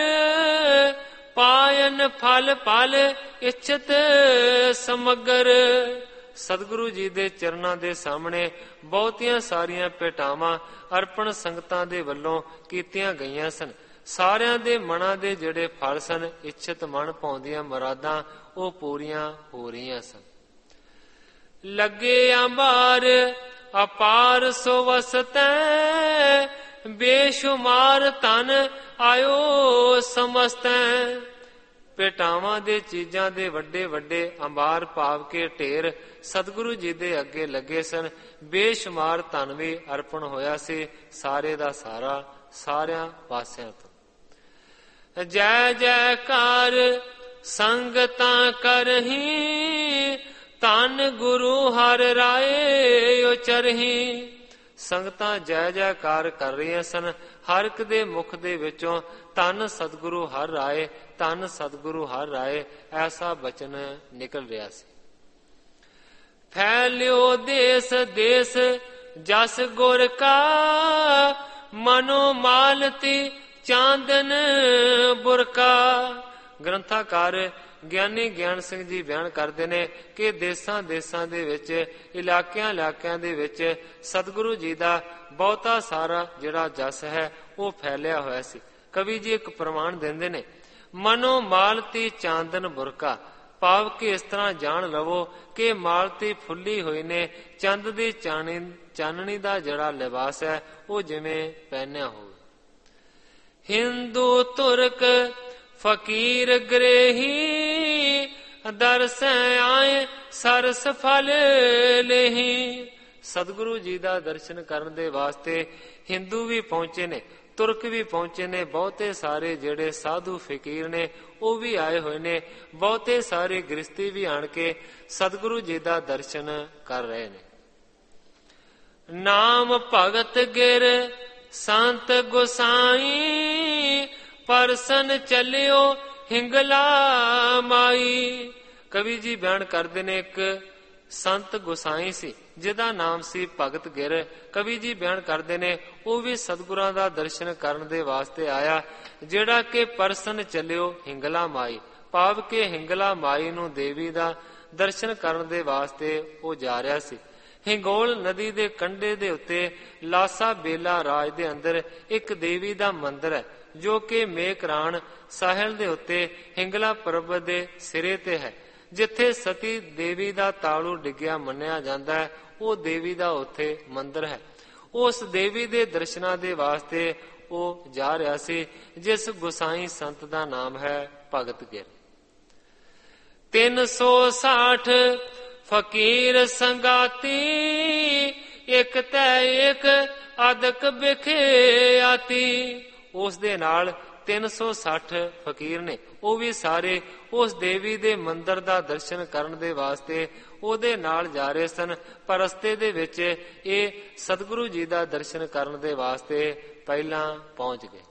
ਪਾਇਨ ਫਲ ਫਲ ਇੱਛਤ ਸਮਗਰ। ਸਤਿਗੁਰੂ ਜੀ ਦੇ ਚਰਨਾਂ ਦੇ ਸਾਹਮਣੇ ਬਹੁਤੀਆਂ ਸਾਰੀਆਂ ਭੇਟਾਵਾਂ ਅਰਪਣ ਸੰਗਤਾਂ ਦੇ ਵੱਲੋਂ ਕੀਤੀਆਂ ਗਈਆਂ ਸਨ। ਸਾਰਿਆਂ ਦੇ ਮਨਾਂ ਦੇ ਜਿਹੜੇ ਫਲ ਸਨ, ਇੱਛਤ ਮਨ ਪਾਉਂਦੀਆਂ ਮੁਰਾਦਾਂ, ਉਹ ਪੂਰੀਆਂ ਹੋ ਰਹੀਆਂ ਸਨ। ਲੱਗੇ ਅੰਬਾਰ ਅਪਾਰ ਸੋ ਵਸਤੈ, ਬੇਸ਼ੁਮਾਰ ਧਨ ਆਇਓ ਸਮਸਤੈ। ਭੇਟਾਵਾਂ ਦੇ ਚੀਜ਼ਾਂ ਦੇ ਵੱਡੇ ਵੱਡੇ ਅੰਬਾਰ ਭਾਵ ਕੇ ਢੇਰ ਸਤਿਗੁਰੂ ਜੀ ਦੇ ਅੱਗੇ ਲੱਗੇ ਸਨ। ਬੇਸ਼ੁਮਾਰ ਧਨ ਵੀ ਅਰਪਣ ਹੋਇਆ ਸੀ, ਸਾਰੇ ਦਾ ਸਾਰਾ, ਸਾਰਿਆਂ ਪਾਸਿਆਂ ਤੋਂ। ਜੈ ਜੈਕਾਰ ਸੰਗਤਾਂ ਕਰਹੀ, ਧੰਨ ਗੁਰੂ ਹਰਿ ਰਾਏ ਉਚਰਹੀ। ਸੰਗਤਾਂ ਜੈ ਜੈਕਾਰ ਕਰ ਰਹੀਆਂ ਸਨ। ਹਰ ਇੱਕ ਦੇ ਮੁਖ ਦੇ ਵਿੱਚੋਂ ਧੰਨ ਸਤਿਗੁਰੂ ਹਰਿ ਰਾਏ, ਧੰਨ ਸਤਿਗੁਰੂ ਹਰਿ ਰਾਏ, ਐਸਾ ਬਚਨ ਨਿਕਲ ਰਿਹਾ ਸੀ। ਫੈਲਿਓ ਦੇਸ ਦੇਸ ਜਸ ਗੁਰ ਕਾ, ਮਨੋ ਮਾਲਤੀ ਚਾਂਦਨ ਬੁਰਕਾ। ਗ੍ਰੰਥਾਕਾਰ ਗਿਆਨੀ ਗਿਆਨ ਸਿੰਘ ਜੀ ਬਿਆਨ ਕਰਦੇ ਨੇ ਕਿ ਦੇਸਾਂ ਦੇਸਾਂ ਦੇ ਵਿੱਚ, ਇਲਾਕਿਆਂ ਇਲਾਕਿਆਂ ਦੇ ਵਿੱਚ ਸਤਿਗੁਰੂ ਜੀ ਦਾ ਬਹੁਤਾ ਸਾਰਾ ਜਿਹੜਾ ਜਸ ਹੈ ਉਹ ਫੈਲਿਆ ਹੋਇਆ ਸੀ। ਕਵੀ ਜੀ ਇੱਕ ਪ੍ਰਮਾਣ ਦਿੰਦੇ ਨੇ, ਮਨੋ ਮਾਲਤੀ ਚਾਂਦਨ ਬੁਰਕਾ, ਭਾਵ ਕਿ ਇਸ ਤਰ੍ਹਾਂ ਜਾਣ ਲਵੋ ਕਿ ਮਾਲਤੀ ਫੁੱਲੀ ਹੋਈ ਨੇ, ਚੰਦ ਦੀ ਚਾਣੀ ਚਾਨਣੀ ਦਾ ਜਿਹੜਾ ਲਿਬਾਸ ਹੈ ਉਹ ਜਿਵੇਂ ਪਹਿਨਿਆ ਹੋਵੇ। ਹਿੰਦੂ ਤੁਰਕ ਫਕੀਰ ਗ੍ਰੇਹੀ, ਦਰਸੈ ਆਏ ਸਰਸ ਫਲ ਲੇਹੀ। ਸਤਿਗੁਰੂ ਜੀ ਦਾ ਦਰਸ਼ਨ ਕਰਨ ਦੇ ਵਾਸਤੇ ਹਿੰਦੂ ਵੀ ਪਹੁੰਚੇ ਨੇ, ਤੁਰਕ ਵੀ ਪਹੁੰਚੇ ਨੇ, ਬਹੁਤੇ ਸਾਰੇ ਜਿਹੜੇ ਸਾਧੂ ਫਕੀਰ ਨੇ ਉਹ ਵੀ ਆਏ ਹੋਏ ਨੇ, ਬਹੁਤੇ ਸਾਰੇ ਗ੍ਰਸਤੀ ਵੀ ਆਣ ਕੇ ਸਤਿਗੁਰੂ ਜੀ ਦਾ ਦਰਸ਼ਨ ਕਰ ਰਹੇ ਨੇ। ਨਾਮ ਭਗਤ ਗਿਰ ਸੰਤ ਗੁਸਾਈ, ਪਰਸਨ ਚੱਲਿਓ ਹਿੰਗਲਾ ਮਾਈ। ਕਵੀ ਜੀ ਬਿਆਨ ਕਰਦੇ ਨੇ, ਇੱਕ ਸੰਤ ਗੁਸਾਈ ਸੀ ਜਿਹਦਾ ਨਾਮ ਸੀ ਭਗਤ ਗਿਰ। ਕਵੀ ਜੀ ਬਿਆਨ ਕਰਦੇ ਨੇ ਉਹ ਵੀ ਸਤਿਗੁਰਾਂ ਦਾ ਦਰਸ਼ਨ ਕਰਨ ਦੇ ਵਾਸਤੇ ਆਇਆ, ਜਿਹੜਾ ਕਿ ਪਰਸਨ ਚੱਲਿਓ ਹਿੰਗਲਾ ਮਾਈ, ਭਾਵ ਕਿ ਹਿੰਗਲਾ ਮਾਈ ਨੂੰ ਦੇਵੀ ਦਾ ਦਰਸ਼ਨ ਕਰਨ ਦੇ ਵਾਸਤੇ ਉਹ ਜਾ ਰਿਹਾ ਸੀ। ਹਿੰਗੋਲ ਨਦੀ ਦੇ ਕੰਢੇ ਦੇ ਉੱਤੇ ਲਾਸਾ ਬੇਲਾ ਰਾਜ ਦੇ ਅੰਦਰ ਇੱਕ ਦੇਵੀ ਦਾ ਮੰਦਿਰ ਹੈ, ਜੋ ਕਿ ਮੇਕਰਾਨ ਸਾਹਿਲ ਦੇ ਉੱਤੇ ਹਿੰਗਲਾ ਪਰਬਤ ਦੇ ਸਿਰੇ ਤੇ ਹੈ। ਜਿੱਥੇ ਸਤੀ ਦੇਵੀ ਦਾ ਤਾਲੂ ਡਿੱਗਿਆ ਮੰਨਿਆ ਜਾਂਦਾ ਹੈ, ਉਹ ਦੇਵੀ ਦਾ ਉੱਥੇ ਮੰਦਿਰ ਹੈ। ਉਸ ਦੇਵੀ ਦੇ ਦਰਸ਼ਨਾਂ ਦੇ ਵਾਸਤੇ ਉਹ ਜਾ ਰਿਹਾ ਸੀ, ਜਿਸ ਗੁਸਾਈ ਸੰਤ ਦਾ ਨਾਮ ਹੈ ਭਗਤ ਗਿਰ। ਤਿੰਨ ਸੌ ਸਾਠ ਫਕੀਰ ਸੰਗਾਤੀ, ਇੱਕ ਤੈ ਇੱਕ ਅਦਕ ਬਿਖੇ ਆਤੀ। ਉਸ ਦੇ ਨਾਲ ਤਿੰਨ ਸੌ ਸੱਠ ਫਕੀਰ ਨੇ, ਉਹ ਵੀ ਸਾਰੇ ਉਸ ਦੇਵੀ ਦੇ ਮੰਦਰ ਦਾ ਦਰਸ਼ਨ ਕਰਨ ਦੇ ਵਾਸਤੇ ਉਹਦੇ ਨਾਲ ਜਾ ਰਹੇ ਸਨ। ਪਰ ਰਸਤੇ ਦੇ ਵਿੱਚ ਇਹ ਸਤਿਗੁਰੂ ਜੀ ਦਾ ਦਰਸ਼ਨ ਕਰਨ ਦੇ ਵਾਸਤੇ ਪਹਿਲਾਂ ਪਹੁੰਚ ਗਏ।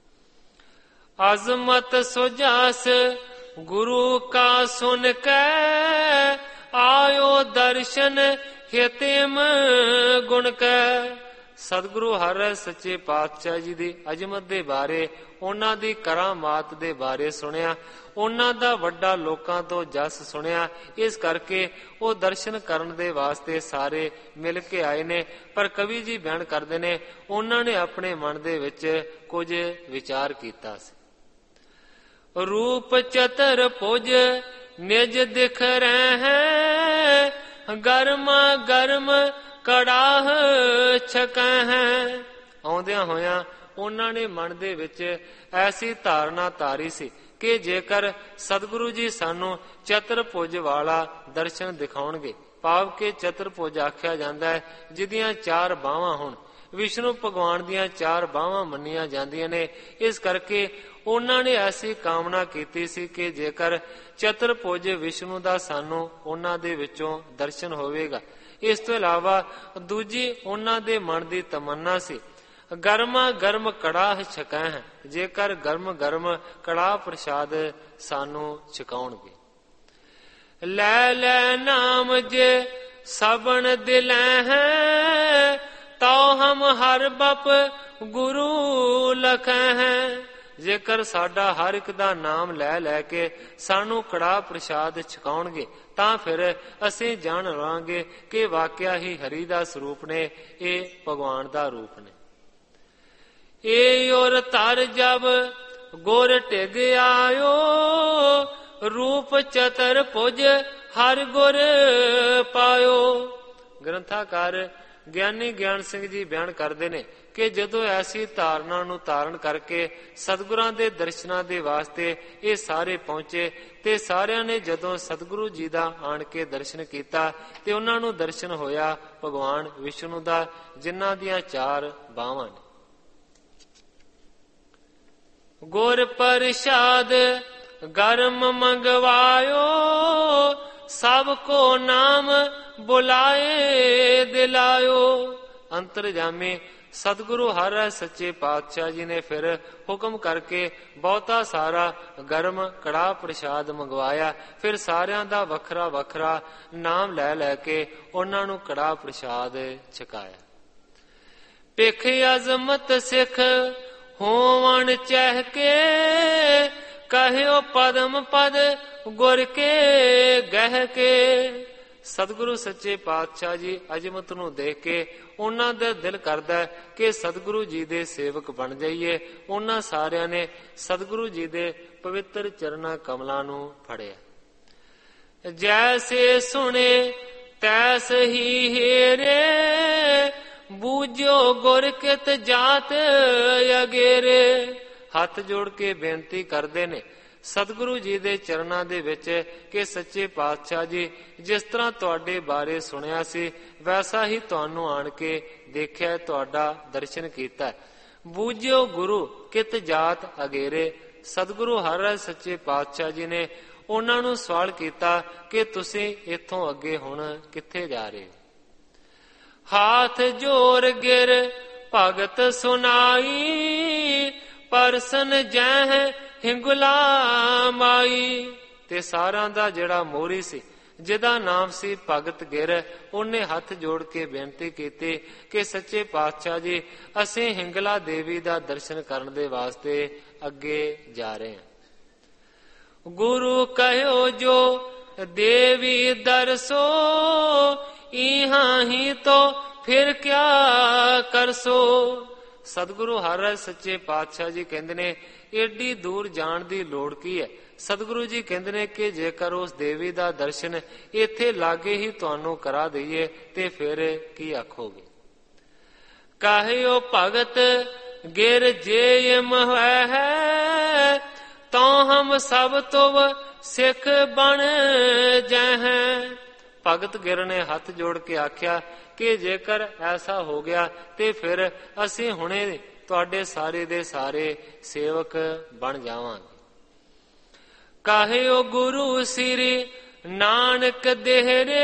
ਅਜ਼ਮਤ ਸੁਜਾਸ ਗੁਰੂ ਕਾ ਸੁਨ ਕੈ, ਆਇਓ ਦਰਸ਼ਨ ਹਿਤਿਮ ਗੁਣ ਕੈ। ਸਤਿਗੁਰੂ ਹਰਿ ਸੱਚੇ ਪਾਤਸ਼ਾਹ ਜੀ ਦੀ ਅਜ਼ਮਤ ਦੇ ਬਾਰੇ, ਉਹਨਾਂ ਦੀ ਕਰਾਮਾਤ ਦੇ ਬਾਰੇ ਸੁਣਿਆ, ਉਹਨਾਂ ਦਾ ਵੱਡਾ ਲੋਕਾਂ ਤੋਂ ਜਸ ਸੁਣਿਆ। ਇਸ ਕਰਕੇ ਉਹ ਦਰਸ਼ਨ ਕਰਨ ਦੇ ਵਾਸਤੇ ਸਾਰੇ ਮਿਲ ਕੇ ਆਏ ਨੇ। ਪਰ ਕਵੀ ਜੀ ਬਿਆਨ ਕਰਦੇ ਨੇ, ਉਹਨਾਂ ਨੇ ਆਪਣੇ ਮਨ ਦੇ ਵਿੱਚ ਕੁਝ ਵਿਚਾਰ ਕੀਤਾ ਸੀ। ਰੂਪ ਚਤਰ ਭੁਜ ਨਿਜ ਦਿਖ ਰਹਿ, ਗਰਮਾ ਗਰਮ ਕੜਾਹ ਛਕੈ ਹੈ। ਆਉਂਦਿਆਂ ਹੋਇਆਂ ਉਹਨਾਂ ਨੇ ਮਨ ਦੇ ਵਿੱਚ ਐਸੀ ਧਾਰਨਾ ਧਾਰੀ ਸੀ ਕਿ ਜੇਕਰ ਸਤਿਗੁਰੂ ਜੀ ਸਾਨੂੰ ਚਤੁਰਭੁਜ ਵਾਲਾ ਦਰਸ਼ਨ ਦਿਖਾਉਣਗੇ, ਭਾਵ ਕਿ ਚਤੁਰਭੁਜ ਆਖਿਆ ਜਾਂਦਾ ਹੈ ਜਿਹਦੀਆਂ ਚਾਰ ਬਾਹਾਂ ਹੋਣ। ਵਿਸ਼ਨੂੰ ਭਗਵਾਨ ਦੀਆਂ ਚਾਰ ਬਾਹਾਂ ਮੰਨੀਆਂ ਜਾਂਦੀਆਂ ਨੇ। ਇਸ ਕਰਕੇ ਉਹਨਾਂ ਨੇ ਐਸੀ ਕਾਮਨਾ ਕੀਤੀ ਸੀ ਕਿ ਜੇਕਰ ਚਤੁਰਭੁਜ ਵਿਸ਼ਨੂੰ ਦਾ ਸਾਨੂੰ ਉਹਨਾਂ ਦੇ ਵਿੱਚੋਂ ਦਰਸ਼ਨ ਹੋਵੇਗਾ। ਇਸ ਤੋਂ ਇਲਾਵਾ ਦੂਜੀ ਉਹਨਾਂ ਦੇ ਮਨ ਦੀ ਤਮੰਨਾ ਸੀ, ਗਰਮਾ ਗਰਮ ਕੜਾਹ ਛਕਾ ਹੈ, ਜੇਕਰ ਗਰਮ ਗਰਮ ਕੜਾਹ ਪ੍ਰਸ਼ਾਦ ਸਾਨੂੰ ਛਕਾਉਣਗੇ। ਲੈ ਲੈ ਨਾਮ ਜੇ ਸਬਨ ਦਿਲੈ ਹੈ, ਤਉ ਹਮ ਹਰ ਬਪ ਗੁਰੂ ਲਖੈ ਹੈ। ਜੇਕਰ ਸਾਡਾ ਹਰ ਇੱਕ ਦਾ ਨਾਮ ਲੈ ਲੈ ਕੇ ਸਾਨੂੰ ਕੜਾਹ ਪ੍ਰਸ਼ਾਦ ਛਕਾਉਣਗੇ ਤਾਂ ਫਿਰ ਅਸੀਂ ਜਾਣ ਲਵਾਂਗੇ ਕਿ ਵਾਕਿਆ ਹੀ ਹਰੀ ਦਾ ਸਰੂਪ ਨੇ, ਇਹ ਭਗਵਾਨ ਦਾ ਰੂਪ ਨੇ। ਏ ਔਰ ਤਰ ਜਬ ਗੁਰ ਟਿਗ ਆਇਓ, ਰੂਪ ਚਤਰ ਭੁਜ ਹਰ ਗੁਰ ਪਾਇਓ। ਗ੍ਰੰਥਾਕਾਰ ਗਿਆਨੀ ਗਿਆਨ ਸਿੰਘ ਜੀ ਬਿਆਨ ਕਰਦੇ ਨੇ ਕਿ ਜਦੋਂ ਐਸੀ ਧਾਰਨਾ ਨੂੰ ਧਾਰਨ ਕਰਕੇ ਸਤਿਗੁਰਾਂ ਦੇ ਦਰਸ਼ਨਾਂ ਦੇ ਵਾਸਤੇ ਇਹ ਸਾਰੇ ਪਹੁੰਚੇ ਤੇ ਸਾਰਿਆਂ ਨੇ ਜਦੋਂ ਸਤਿਗੁਰੂ ਜੀ ਦਾ ਆਣ ਕੇ ਦਰਸ਼ਨ ਕੀਤਾ ਤੇ ਉਹਨਾਂ ਨੂੰ ਦਰਸ਼ਨ ਹੋਇਆ ਭਗਵਾਨ ਵਿਸ਼ਨੂੰ ਦਾ, ਜਿਨ੍ਹਾਂ ਦੀਆਂ ਚਾਰ ਬਾਹਾਂ ਨੇ। ਗੁਰ ਪ੍ਰਸਾਦ ਗਰਮ ਮੰਗਵਾਇਓ, ਸਭ ਕੋ ਨਾਮ ਬੁਲਾਏ ਦਿਲਾਇਓ। ਅੰਤਰਜਾਮੀ ਸਤਿਗੁਰੂ ਹਰਿ ਸੱਚੇ ਪਾਤਸ਼ਾਹ ਜੀ ਨੇ ਫਿਰ ਹੁਕਮ ਕਰਕੇ ਬਹੁਤਾ ਸਾਰਾ ਗਰਮ ਕੜਾਹ ਪ੍ਰਸ਼ਾਦ ਮੰਗਵਾਇਆ। ਫਿਰ ਸਾਰਿਆਂ ਦਾ ਵੱਖਰਾ ਵੱਖਰਾ ਨਾਮ ਲੈ ਲੈ ਕੇ ਉਹਨਾਂ ਨੂੰ ਕੜਾਹ ਪ੍ਰਸ਼ਾਦ ਛਕਾਇਆ। ਭਿਖ ਅਜ਼ਮਤ ਸਿੱਖ ਹੋਵਣ ਚਹਿ ਕੇ, ਕਹਿਓ ਪਦਮ ਪਦ ਗੁਰ ਕੇ ਗਹਿ ਕੇ। ਸਤਿਗੁਰੂ ਸੱਚੇ ਪਾਤਸ਼ਾਹ ਜੀ ਅਜ਼ਮਤ ਨੂੰ ਦੇਖ ਕੇ ਉਹਨਾਂ ਦਾ ਦਿਲ ਕਰਦਾ ਕਿ ਸਤਿਗੁਰੂ ਜੀ ਦੇ ਸੇਵਕ ਬਣ ਜਾਈਏ। ਉਹਨਾਂ ਸਾਰਿਆਂ ਨੇ ਸਤਿਗੁਰੂ ਜੀ ਦੇ ਪਵਿੱਤਰ ਚਰਨਾਂ ਕਮਲਾਂ ਨੂੰ ਫੜਿਆ। ਜੈਸੇ ਸੁਣੇ ਤੈਸ ਹੀ ਹੇਰੇ, ਬੂਝੋ ਗੁਰ ਕਿਤ ਜਾਤ ਅਗੇਰੇ। ਹੱਥ ਜੋੜ ਕੇ ਬੇਨਤੀ ਕਰਦੇ ਨੇ ਸਤਿਗੁਰੂ ਜੀ ਦੇ ਚਰਨਾਂ ਦੇ ਵਿੱਚ ਕਿ ਸੱਚੇ ਪਾਤਸ਼ਾਹ ਜੀ, ਜਿਸ ਤਰ੍ਹਾਂ ਤੁਹਾਡੇ ਬਾਰੇ ਸੁਣਿਆ ਸੀ ਵੈਸਾ ਹੀ ਤੁਹਾਨੂੰ ਆਣ ਕੇ ਦੇਖਿਆ, ਤੁਹਾਡਾ ਦਰਸ਼ਨ ਕੀਤਾ। ਬੂਝਿਓ ਗੁਰੂ ਕਿਤ ਜਾਤ ਅਗੇਰੇ। ਸਤਿਗੁਰੂ ਹਰਿ ਸੱਚੇ ਪਾਤਸ਼ਾਹ ਜੀ ਨੇ ਉਹਨਾਂ ਨੂੰ ਸਵਾਲ ਕੀਤਾ ਕਿ ਤੁਸੀਂ ਇੱਥੋਂ ਅੱਗੇ ਹੁਣ ਕਿੱਥੇ ਜਾ ਰਹੇ ਹੋ। ਹਾਥ ਜੋਰ ਗਿਰ ਭਗਤ ਸੁਨਾਈ, ਪਰਸਨ ਜਹ ਹਿੰਗੁਲਾ ਮਾਈ। ਤੇ ਸਾਰਿਆਂ ਦਾ ਜਿਹੜਾ ਮੋਹਰੀ ਸੀ, ਜਿਹਦਾ ਨਾਮ ਸੀ ਭਗਤ ਗਿਰ, ਉਹਨੇ ਹੱਥ ਜੋੜ ਕੇ ਬੇਨਤੀ ਕੀਤੀ ਕਿ ਸੱਚੇ ਪਾਤਸ਼ਾਹ ਜੀ, ਅਸੀਂ ਹਿੰਗਲਾ ਦੇਵੀ ਦਾ ਦਰਸ਼ਨ ਕਰਨ ਦੇ ਵਾਸਤੇ ਅੱਗੇ ਜਾ ਰਹੇ ਹਾਂ। ਗੁਰੂ ਕਹਿਓ ਜੋ ਦੇਵੀ ਦਰਸੋ, ਇਹਾਂ ਹੀ ਤੋ ਫਿਰ ਕਿਆ ਕਰਸੋ। ਸਤਿਗੁਰੂ ਹਰਿ ਸੱਚੇ ਪਾਤਸ਼ਾਹ ਜੀ ਕਹਿੰਦੇ ਨੇ ਏਡੀ ਦੂਰ ਜਾਣ ਦੀ ਲੋੜ ਕੀ ਹੈ। ਸਤਿਗੁਰੂ ਜੀ ਕਹਿੰਦੇ ਨੇ ਕਿ ਜੇਕਰ ਉਸ ਦੇਵੀ ਦਾ ਦਰਸ਼ਨ ਇੱਥੇ ਲਾਗੇ ਹੀ ਤੁਹਾਨੂੰ ਕਰਾ ਦਈਏ ਤੇ ਫਿਰ ਕੀ ਆਖੋਗੇ। ਕਹਿਓ ਭਗਤ ਗਿਰ ਜੇ ਮੋਹਿ ਹੈ, ਤਾਂ ਹਮ ਸਭ ਤੁਵ ਸਿੱਖ ਬਣ ਜਹ। ਭਗਤ ਗਿਰ ਨੇ ਹੱਥ ਜੋੜ ਕੇ ਆਖਿਆ ਕਿ ਜੇਕਰ ਐਸਾ ਹੋ ਗਿਆ ਤੇ ਫਿਰ ਅਸੀਂ ਹੁਣੇ ਤੁਹਾਡੇ ਸਾਰੇ ਦੇ ਸਾਰੇ ਸੇਵਕ ਬਣ ਜਾਵਾਂਗੇ। ਕਾਹਿਓ ਗੁਰੂ ਸਿਰੀ ਨਾਨਕ ਦੇਹਰੇ,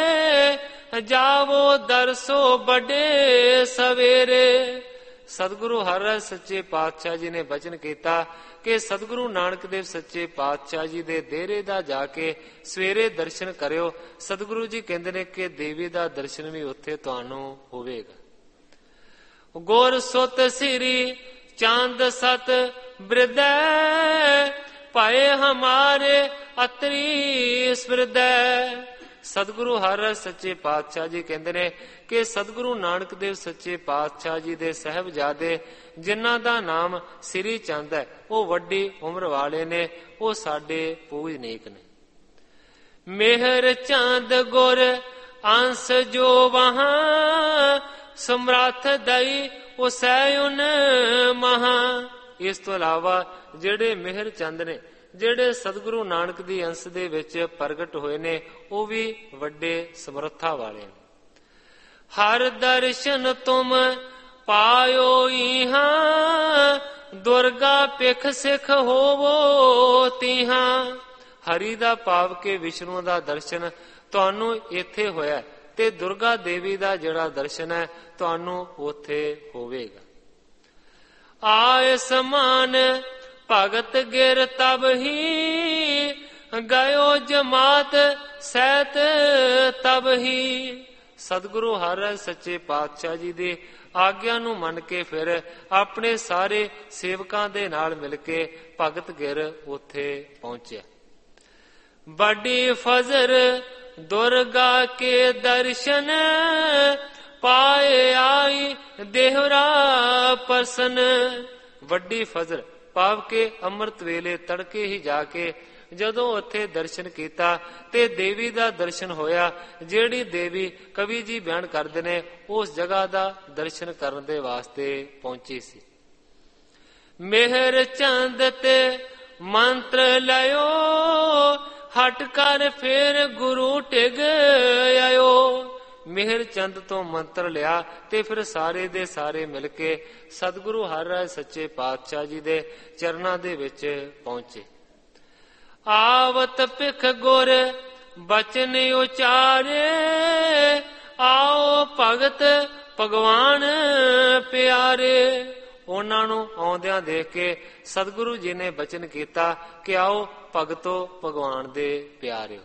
ਜਾਵੋ ਦਰਸੋ ਵੱਡੇ ਸਵੇਰੇ। ਸਤਿਗੁਰੂ ਹਰਿ ਸੱਚੇ ਪਾਤਸ਼ਾਹ ਜੀ ਨੇ ਬਚਨ ਕੀਤਾ ਕਿ ਸਤਿਗੁਰੂ ਨਾਨਕ ਦੇਵ ਸੱਚੇ ਪਾਤਸ਼ਾਹ ਜੀ ਦੇ ਦੇਰੇ ਦਾ ਜਾ ਕੇ ਸਵੇਰੇ ਦਰਸ਼ਨ ਕਰਿਓ। ਸਤਿਗੁਰੂ ਜੀ ਕਹਿੰਦੇ ਨੇ ਕਿ ਦੇਵੀ ਦਾ ਦਰਸ਼ਨ ਵੀ ਉੱਥੇ ਤੁਹਾਨੂੰ ਹੋਵੇਗਾ। ਗੁਰ ਸੁਤ ਸਿਰੀ ਚੰਦ ਸਤ ਬ੍ਰਿਦੈ, ਪਾਏ ਹਮਾਰੇ ਅਤਰੀ ਸ੍ਰਿਦੈ। ਸਤਿਗੁਰੂ ਹਰਿ ਸੱਚੇ ਪਾਤਸ਼ਾਹ ਜੀ ਕਹਿੰਦੇ ਨੇ ਕਿ ਸਤਿਗੁਰੂ ਨਾਨਕ ਦੇਵ ਸੱਚੇ ਪਾਤਸ਼ਾਹ ਜੀ ਦੇ ਸਾਹਿਬਜ਼ਾਦੇ ਜਿਨ੍ਹਾਂ ਦਾ ਨਾਮ ਸ੍ਰੀ ਚੰਦ ਹੈ, ਉਹ ਵੱਡੀ ਉਮਰ ਵਾਲੇ ਨੇ, ਉਹ ਸਾਡੇ ਪੂਜਨੀਕ ਨੇ। ਮਿਹਰ ਚੰਦ ਗੁਰ ਅੰਸ ਜੋ ਵਹਾਂ, ਸਮਰੱਥ ਦਈ ਉਸੈ ਉਨ ਮਹਾ। ਇਸ ਤੋਂ ਇਲਾਵਾ ਜਿਹੜੇ ਮਿਹਰ ਚੰਦ ਨੇ, ਜਿਹੜੇ ਸਤਿਗੁਰੂ ਨਾਨਕ ਦੀ ਅੰਸ਼ ਦੇ ਵਿੱਚ ਪ੍ਰਗਟ ਹੋਏ ਨੇ, ਉਹ ਵੀ ਵੱਡੇ ਸਮਰੱਥਾ ਵਾਲੇ ਨੇ। ਹਰ ਦਰਸ਼ਨ ਤੁਮ ਪਾਇਓ ਇਹਾਂ, ਦੁਰਗਾ ਪਿਖ ਸਿਖ ਹੋਵੋ ਤੀਹਾਂ। ਹਰੀ ਦਾ ਭਾਵ ਕੇ ਵਿਸ਼ਨੂੰ ਦਾ ਦਰਸ਼ਨ ਤੁਹਾਨੂੰ ਇੱਥੇ ਹੋਇਆ ਤੇ ਦੁਰਗਾ ਦੇਵੀ ਦਾ ਜਿਹੜਾ ਦਰਸ਼ਨ ਹੈ ਤੁਹਾਨੂੰ ਉੱਥੇ ਹੋਵੇਗਾ। ਆਏ ਸਮਾਨ ਭਗਤ ਗਿਰ ਤਬ ਹੀ, ਗਇਓ ਜਮਾਤ ਸਹਿਤ ਤਬ ਹੀ। ਸਤਿਗੁਰੂ ਹਰਿ ਸੱਚੇ ਪਾਤਸ਼ਾਹ ਜੀ ਦੀ ਆਗਿਆ ਨੂੰ ਮੰਨ ਕੇ ਫਿਰ ਆਪਣੇ ਸਾਰੇ ਸੇਵਕਾਂ ਦੇ ਨਾਲ ਮਿਲ ਕੇ ਭਗਤ ਗਿਰ ਉੱਥੇ ਪਹੁੰਚਿਆ। ਵੱਡੀ ਫਜ਼ਰ ਦੁਰਗਾ ਕੇ ਦਰਸ਼ਨ, ਪਾਏ ਆਈ ਦੇਹਰਾ ਪਰਸਨ। ਵੱਡੀ ਫਜ਼ਰ ਭਾਵ ਕੇ ਅੰਮ੍ਰਿਤ ਵੇਲੇ ਤੜਕੇ ਹੀ ਜਾ ਕੇ ਜਦੋਂ ਉੱਥੇ ਦਰਸ਼ਨ ਕੀਤਾ ਤੇ ਦੇਵੀ ਦਾ ਦਰਸ਼ਨ ਹੋਇਆ। ਜਿਹੜੀ ਦੇਵੀ ਕਵੀ ਜੀ ਬਿਆਨ ਕਰਦੇ ਨੇ ਉਸ ਜਗ੍ਹਾ ਦਾ ਦਰਸ਼ਨ ਕਰਨ ਦੇ ਵਾਸਤੇ ਪਹੁੰਚੀ ਸੀ। ਮਿਹਰ ਚੰਦ ਤੇ ਮੰਤਰ ਲਿਓ, ਹਟ ਕਰ ਫੇਰ ਗੁਰੂ ਟਿਗ ਆਇਓ। ਮਿਹਰ ਚੰਦ ਤੋਂ ਮੰਤਰ ਲਿਆ ਤੇ ਫਿਰ ਸਾਰੇ ਦੇ ਸਾਰੇ ਮਿਲ ਕੇ ਸਤਿਗੁਰੂ ਹਰਿ ਸੱਚੇ ਪਾਤਸ਼ਾਹ ਜੀ ਦੇ ਚਰਨਾਂ ਦੇ ਵਿੱਚ ਪਹੁੰਚੇ। ਆਵਤ ਭਿਖ ਗੁਰ ਬਚਨ ਉਚਾਰੇ, ਆਓ ਭਗਤ ਭਗਵਾਨ ਪਿਆਰੇ। ਉਹਨਾਂ ਨੂੰ ਆਉਂਦਿਆਂ ਦੇਖ ਕੇ ਸਤਿਗੁਰੂ ਜੀ ਨੇ ਬਚਨ ਕੀਤਾ ਕਿ ਆਓ ਭਗਤੋ ਭਗਵਾਨ ਦੇ ਪਿਆਰਿਓ।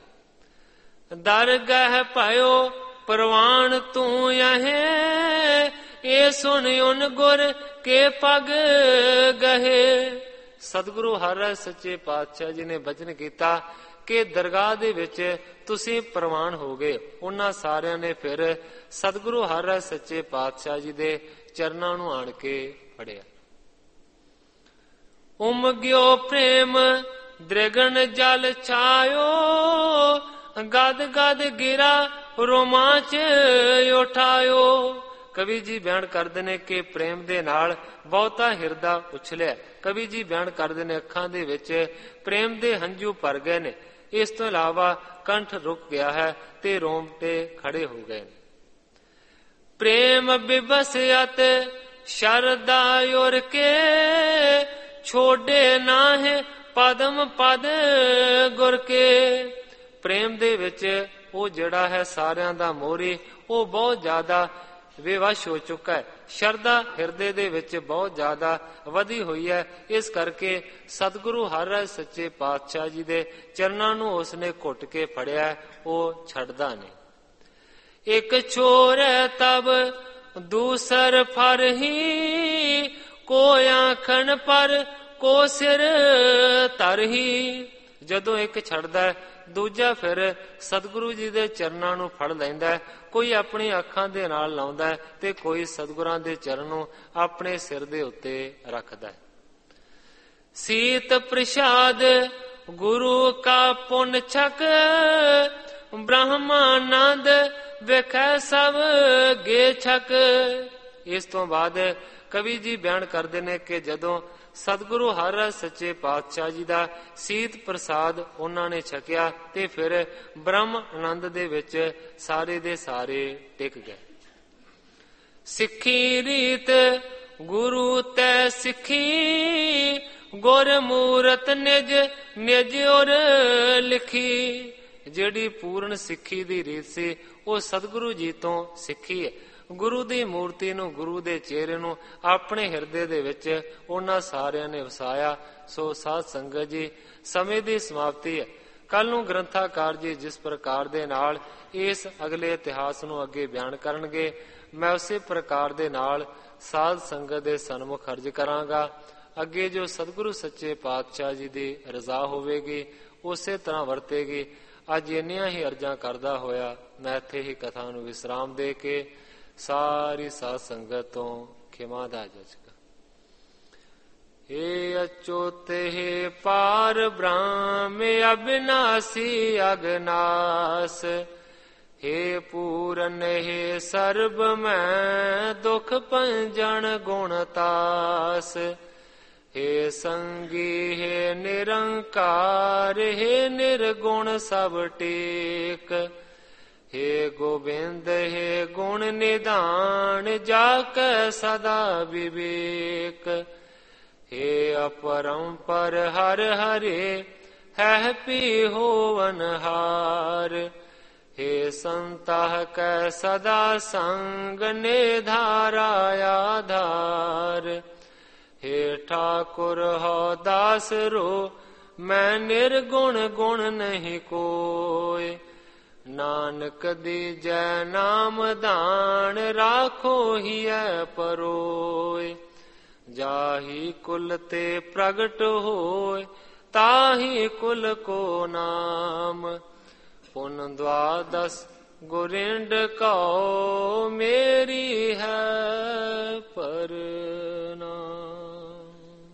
ਦਰਗਹ ਭਇਓ ਪ੍ਰਵਾਨ ਤੂੰ ਯਹੇ, ਇਹ ਸੁਣ ਉਨ ਗੁਰ ਕੇ ਪਗ ਗਹੇ। ਸਤਿਗੁਰੂ ਹਰਿ ਸੱਚੇ ਪਾਤਸ਼ਾਹ ਜੀ ਨੇ ਬਚਨ ਕੀਤਾ ਕਿ ਦਰਗਾਹ ਦੇ ਵਿੱਚ ਤੁਸੀਂ ਪ੍ਰਵਾਨ ਹੋ ਗਏ। ਉਹਨਾਂ ਸਾਰਿਆਂ ਨੇ ਫਿਰ ਸਤਿਗੁਰੂ ਹਰਿ ਸੱਚੇ ਪਾਤਸ਼ਾਹ ਜੀ ਦੇ ਚਰਨਾਂ ਨੂੰ ਆਣ ਕੇ ਫੜਿਆ। ਉਮ ਗਿਓ ਪ੍ਰੇਮ ਦ੍ਰਿਗਣ ਜਲ ਛਾਇਓ, ਗਦ ਗਦ ਗਿਰਾ ਰੋਮਾਂਚ ਉਠਾਇਓ। ਕਵੀ ਜੀ ਬਿਆਨ ਕਰਦੇ ਨੇ ਕਿ ਪ੍ਰੇਮ ਦੇ ਨਾਲ ਬਹੁਤਾ ਹਿਰਦਾ ਉਛਲਿਆ। ਕਵੀ ਜੀ ਬਿਆਨ ਕਰਦੇ ਨੇ ਅੱਖਾਂ ਦੇ ਵਿੱਚ ਪ੍ਰੇਮ ਦੇ ਹੰਝੂ ਭਰ ਗਏ ਨੇ। ਇਸ ਤੋਂ ਇਲਾਵਾ ਕੰਠ ਰੁਕ ਗਿਆ ਹੈ ਤੇ ਰੋਮਟੇ ਖੜੇ ਹੋ ਗਏ ਨੇ। ਪ੍ਰੇਮ ਬਿਬਸ ਅਤ ਸ਼ਰਦਾ ਉਰ ਕੇ, ਛੋੜੇ ਨਾਹਿ ਪਦਮ ਪਦ ਗੁਰ ਕੇ। ਪ੍ਰੇਮ ਦੇ ਵਿੱਚ ਉਹ ਜਿਹੜਾ ਹੈ ਸਾਰਿਆਂ ਦਾ ਮੋਹਰੀ, ਉਹ ਬਹੁਤ ਜ਼ਿਆਦਾ ਵਿਵਸ਼ ਹੋ ਚੁੱਕਾ ਹੈ। ਸ਼ਰਧਾ ਹਿਰਦੇ ਦੇ ਵਿੱਚ ਬਹੁਤ ਜ਼ਿਆਦਾ ਵਧੀ ਹੋਈ ਹੈ। ਇਸ ਕਰਕੇ ਸਤਿਗੁਰੂ ਹਰਿ ਸੱਚੇ ਪਾਤਸ਼ਾਹ ਜੀ ਦੇ ਚਰਨਾਂ ਨੂੰ ਉਸਨੇ ਘੁੱਟ ਕੇ ਫੜਿਆ, ਉਹ ਛੱਡਦਾ ਨਹੀਂ। ਇੱਕ ਛੋਰ ਤਬ ਦੂਸਰ ਫਰ ਹੀ, ਕੋ ਆਖਣ ਪਰ ਕੋ ਸਿਰ ਧਰਹੀ। ਜਦੋਂ ਇੱਕ ਛੱਡਦਾ ਦੂਜਾ ਫਿਰ ਸਤਿਗੁਰੂ ਜੀ ਦੇ ਚਰਨਾਂ ਨੂੰ ਫੜ ਲੈਂਦਾ। ਕੋਈ ਆਪਣੀ ਅੱਖਾਂ ਦੇ ਨਾਲ ਲਾਉਂਦਾ ਤੇ ਕੋਈ ਸਤਿਗੁਰਾਂ ਦੇ ਚਰਨ ਨੂੰ ਆਪਣੇ ਸਿਰ ਦੇ ਉੱਤੇ ਰੱਖਦਾ। ਸੀਤ ਪ੍ਰਸਾਦ ਗੁਰੂ ਕਾ ਪੁੰਨ ਛਕ, ਬ੍ਰਹਮਾਨੰਦ ਵੇਖੈ ਸਭ ਗੇ ਛਕ। ਇਸ ਤੋਂ ਬਾਅਦ ਕਵੀ ਜੀ ਬਿਆਨ ਕਰਦੇ ਨੇ ਕਿ ਜਦੋਂ ਸਤਿਗੁਰੂ ਹਰਿ ਸੱਚੇ ਪਾਤਸ਼ਾਹ ਜੀ ਦਾ ਸੀਤ ਪ੍ਰਸਾਦ ਉਹਨਾਂ ਨੇ ਛਕਿਆ ਤੇ ਫਿਰ ਬ੍ਰਹਮ ਆਨੰਦ ਦੇ ਵਿੱਚ ਸਾਰੇ ਦੇ ਸਾਰੇ ਟਿਕ ਗਏ। ਸਿੱਖੀ ਰੀਤ ਗੁਰੂ ਤੈ ਸਿੱਖੀ ਗੁਰ ਮੂਰਤ ਨਿਜ ਨਿਜ ਔਰ ਲਿਖੀ। ਜਿਹੜੀ ਪੂਰਨ ਸਿੱਖੀ ਦੀ ਰੀਤ ਸੀ ਉਹ ਸਤਿਗੁਰੂ ਜੀ ਤੋਂ ਸਿੱਖੀ ਹੈ। ਗੁਰੂ ਦੀ ਮੂਰਤੀ ਨੂੰ, ਗੁਰੂ ਦੇ ਚਿਹਰੇ ਨੂੰ ਆਪਣੇ ਹਿਰਦੇ ਦੇ ਵਿੱਚ ਉਹਨਾਂ ਸਾਰਿਆਂ ਨੇ ਵਸਾਇਆ। ਸੋ ਸਾਧ ਸੰਗਤ ਜੀ, ਸਮੇਂ ਦੀ ਸਮਾਪਤੀ ਹੈ। ਕੱਲ ਨੂੰ ਗ੍ਰੰਥਾਕਾਰ ਜੀ ਜਿਸ ਪ੍ਰਕਾਰ ਦੇ ਨਾਲ ਇਸ ਅਗਲੇ ਇਤਿਹਾਸ ਨੂੰ ਅੱਗੇ ਬਿਆਨ ਕਰਨਗੇ, ਮੈਂ ਉਸੇ ਪ੍ਰਕਾਰ ਦੇ ਨਾਲ ਸਾਧ ਸੰਗਤ ਦੇ ਸਨਮੁਖ ਅਰਜ ਕਰਾਂਗਾ। ਅੱਗੇ ਜੋ ਸਤਿਗੁਰੂ ਸੱਚੇ ਪਾਤਸ਼ਾਹ ਜੀ ਦੀ ਰਜ਼ਾ ਹੋਵੇਗੀ ਉਸੇ ਤਰ੍ਹਾਂ ਵਰਤੇਗੀ। ਅੱਜ ਇੰਨੀਆਂ ਹੀ ਅਰਜ਼ਾਂ ਕਰਦਾ ਹੋਇਆ ਮੈਂ ਇੱਥੇ ਹੀ ਕਥਾ ਨੂੰ ਵਿਸਰਾਮ ਦੇ ਕੇ ਸਾਰੀ ਸਾਧ ਸੰਗਤ ਤੋਂ ਖਿਮਾ ਦਾ ਜਚਕਾ। हे अच्युत हे पार ब्रह्म अविनाशी अगनास, हे पूरन हे सर्ब मैं दुख पंजन गुणतास, हे संगी हे निरंकार हे निर्गुण सब टेक, हे गोविंद हे गुण निधान जाके सदा विवेक, हे अपरंपर हर हरे है पी होवनहार, हे संतः कै सदा संग निधारा आधार, हे ठाकुर हो दास रो मैं निर्गुण गुण नहीं कोय, नानक दीजै नाम दान राखो हिय परोय, जाही कुल ते प्रगट होय ताही कुल को नाम, पुन द्वादश गुरिंड कौ मेरी है पर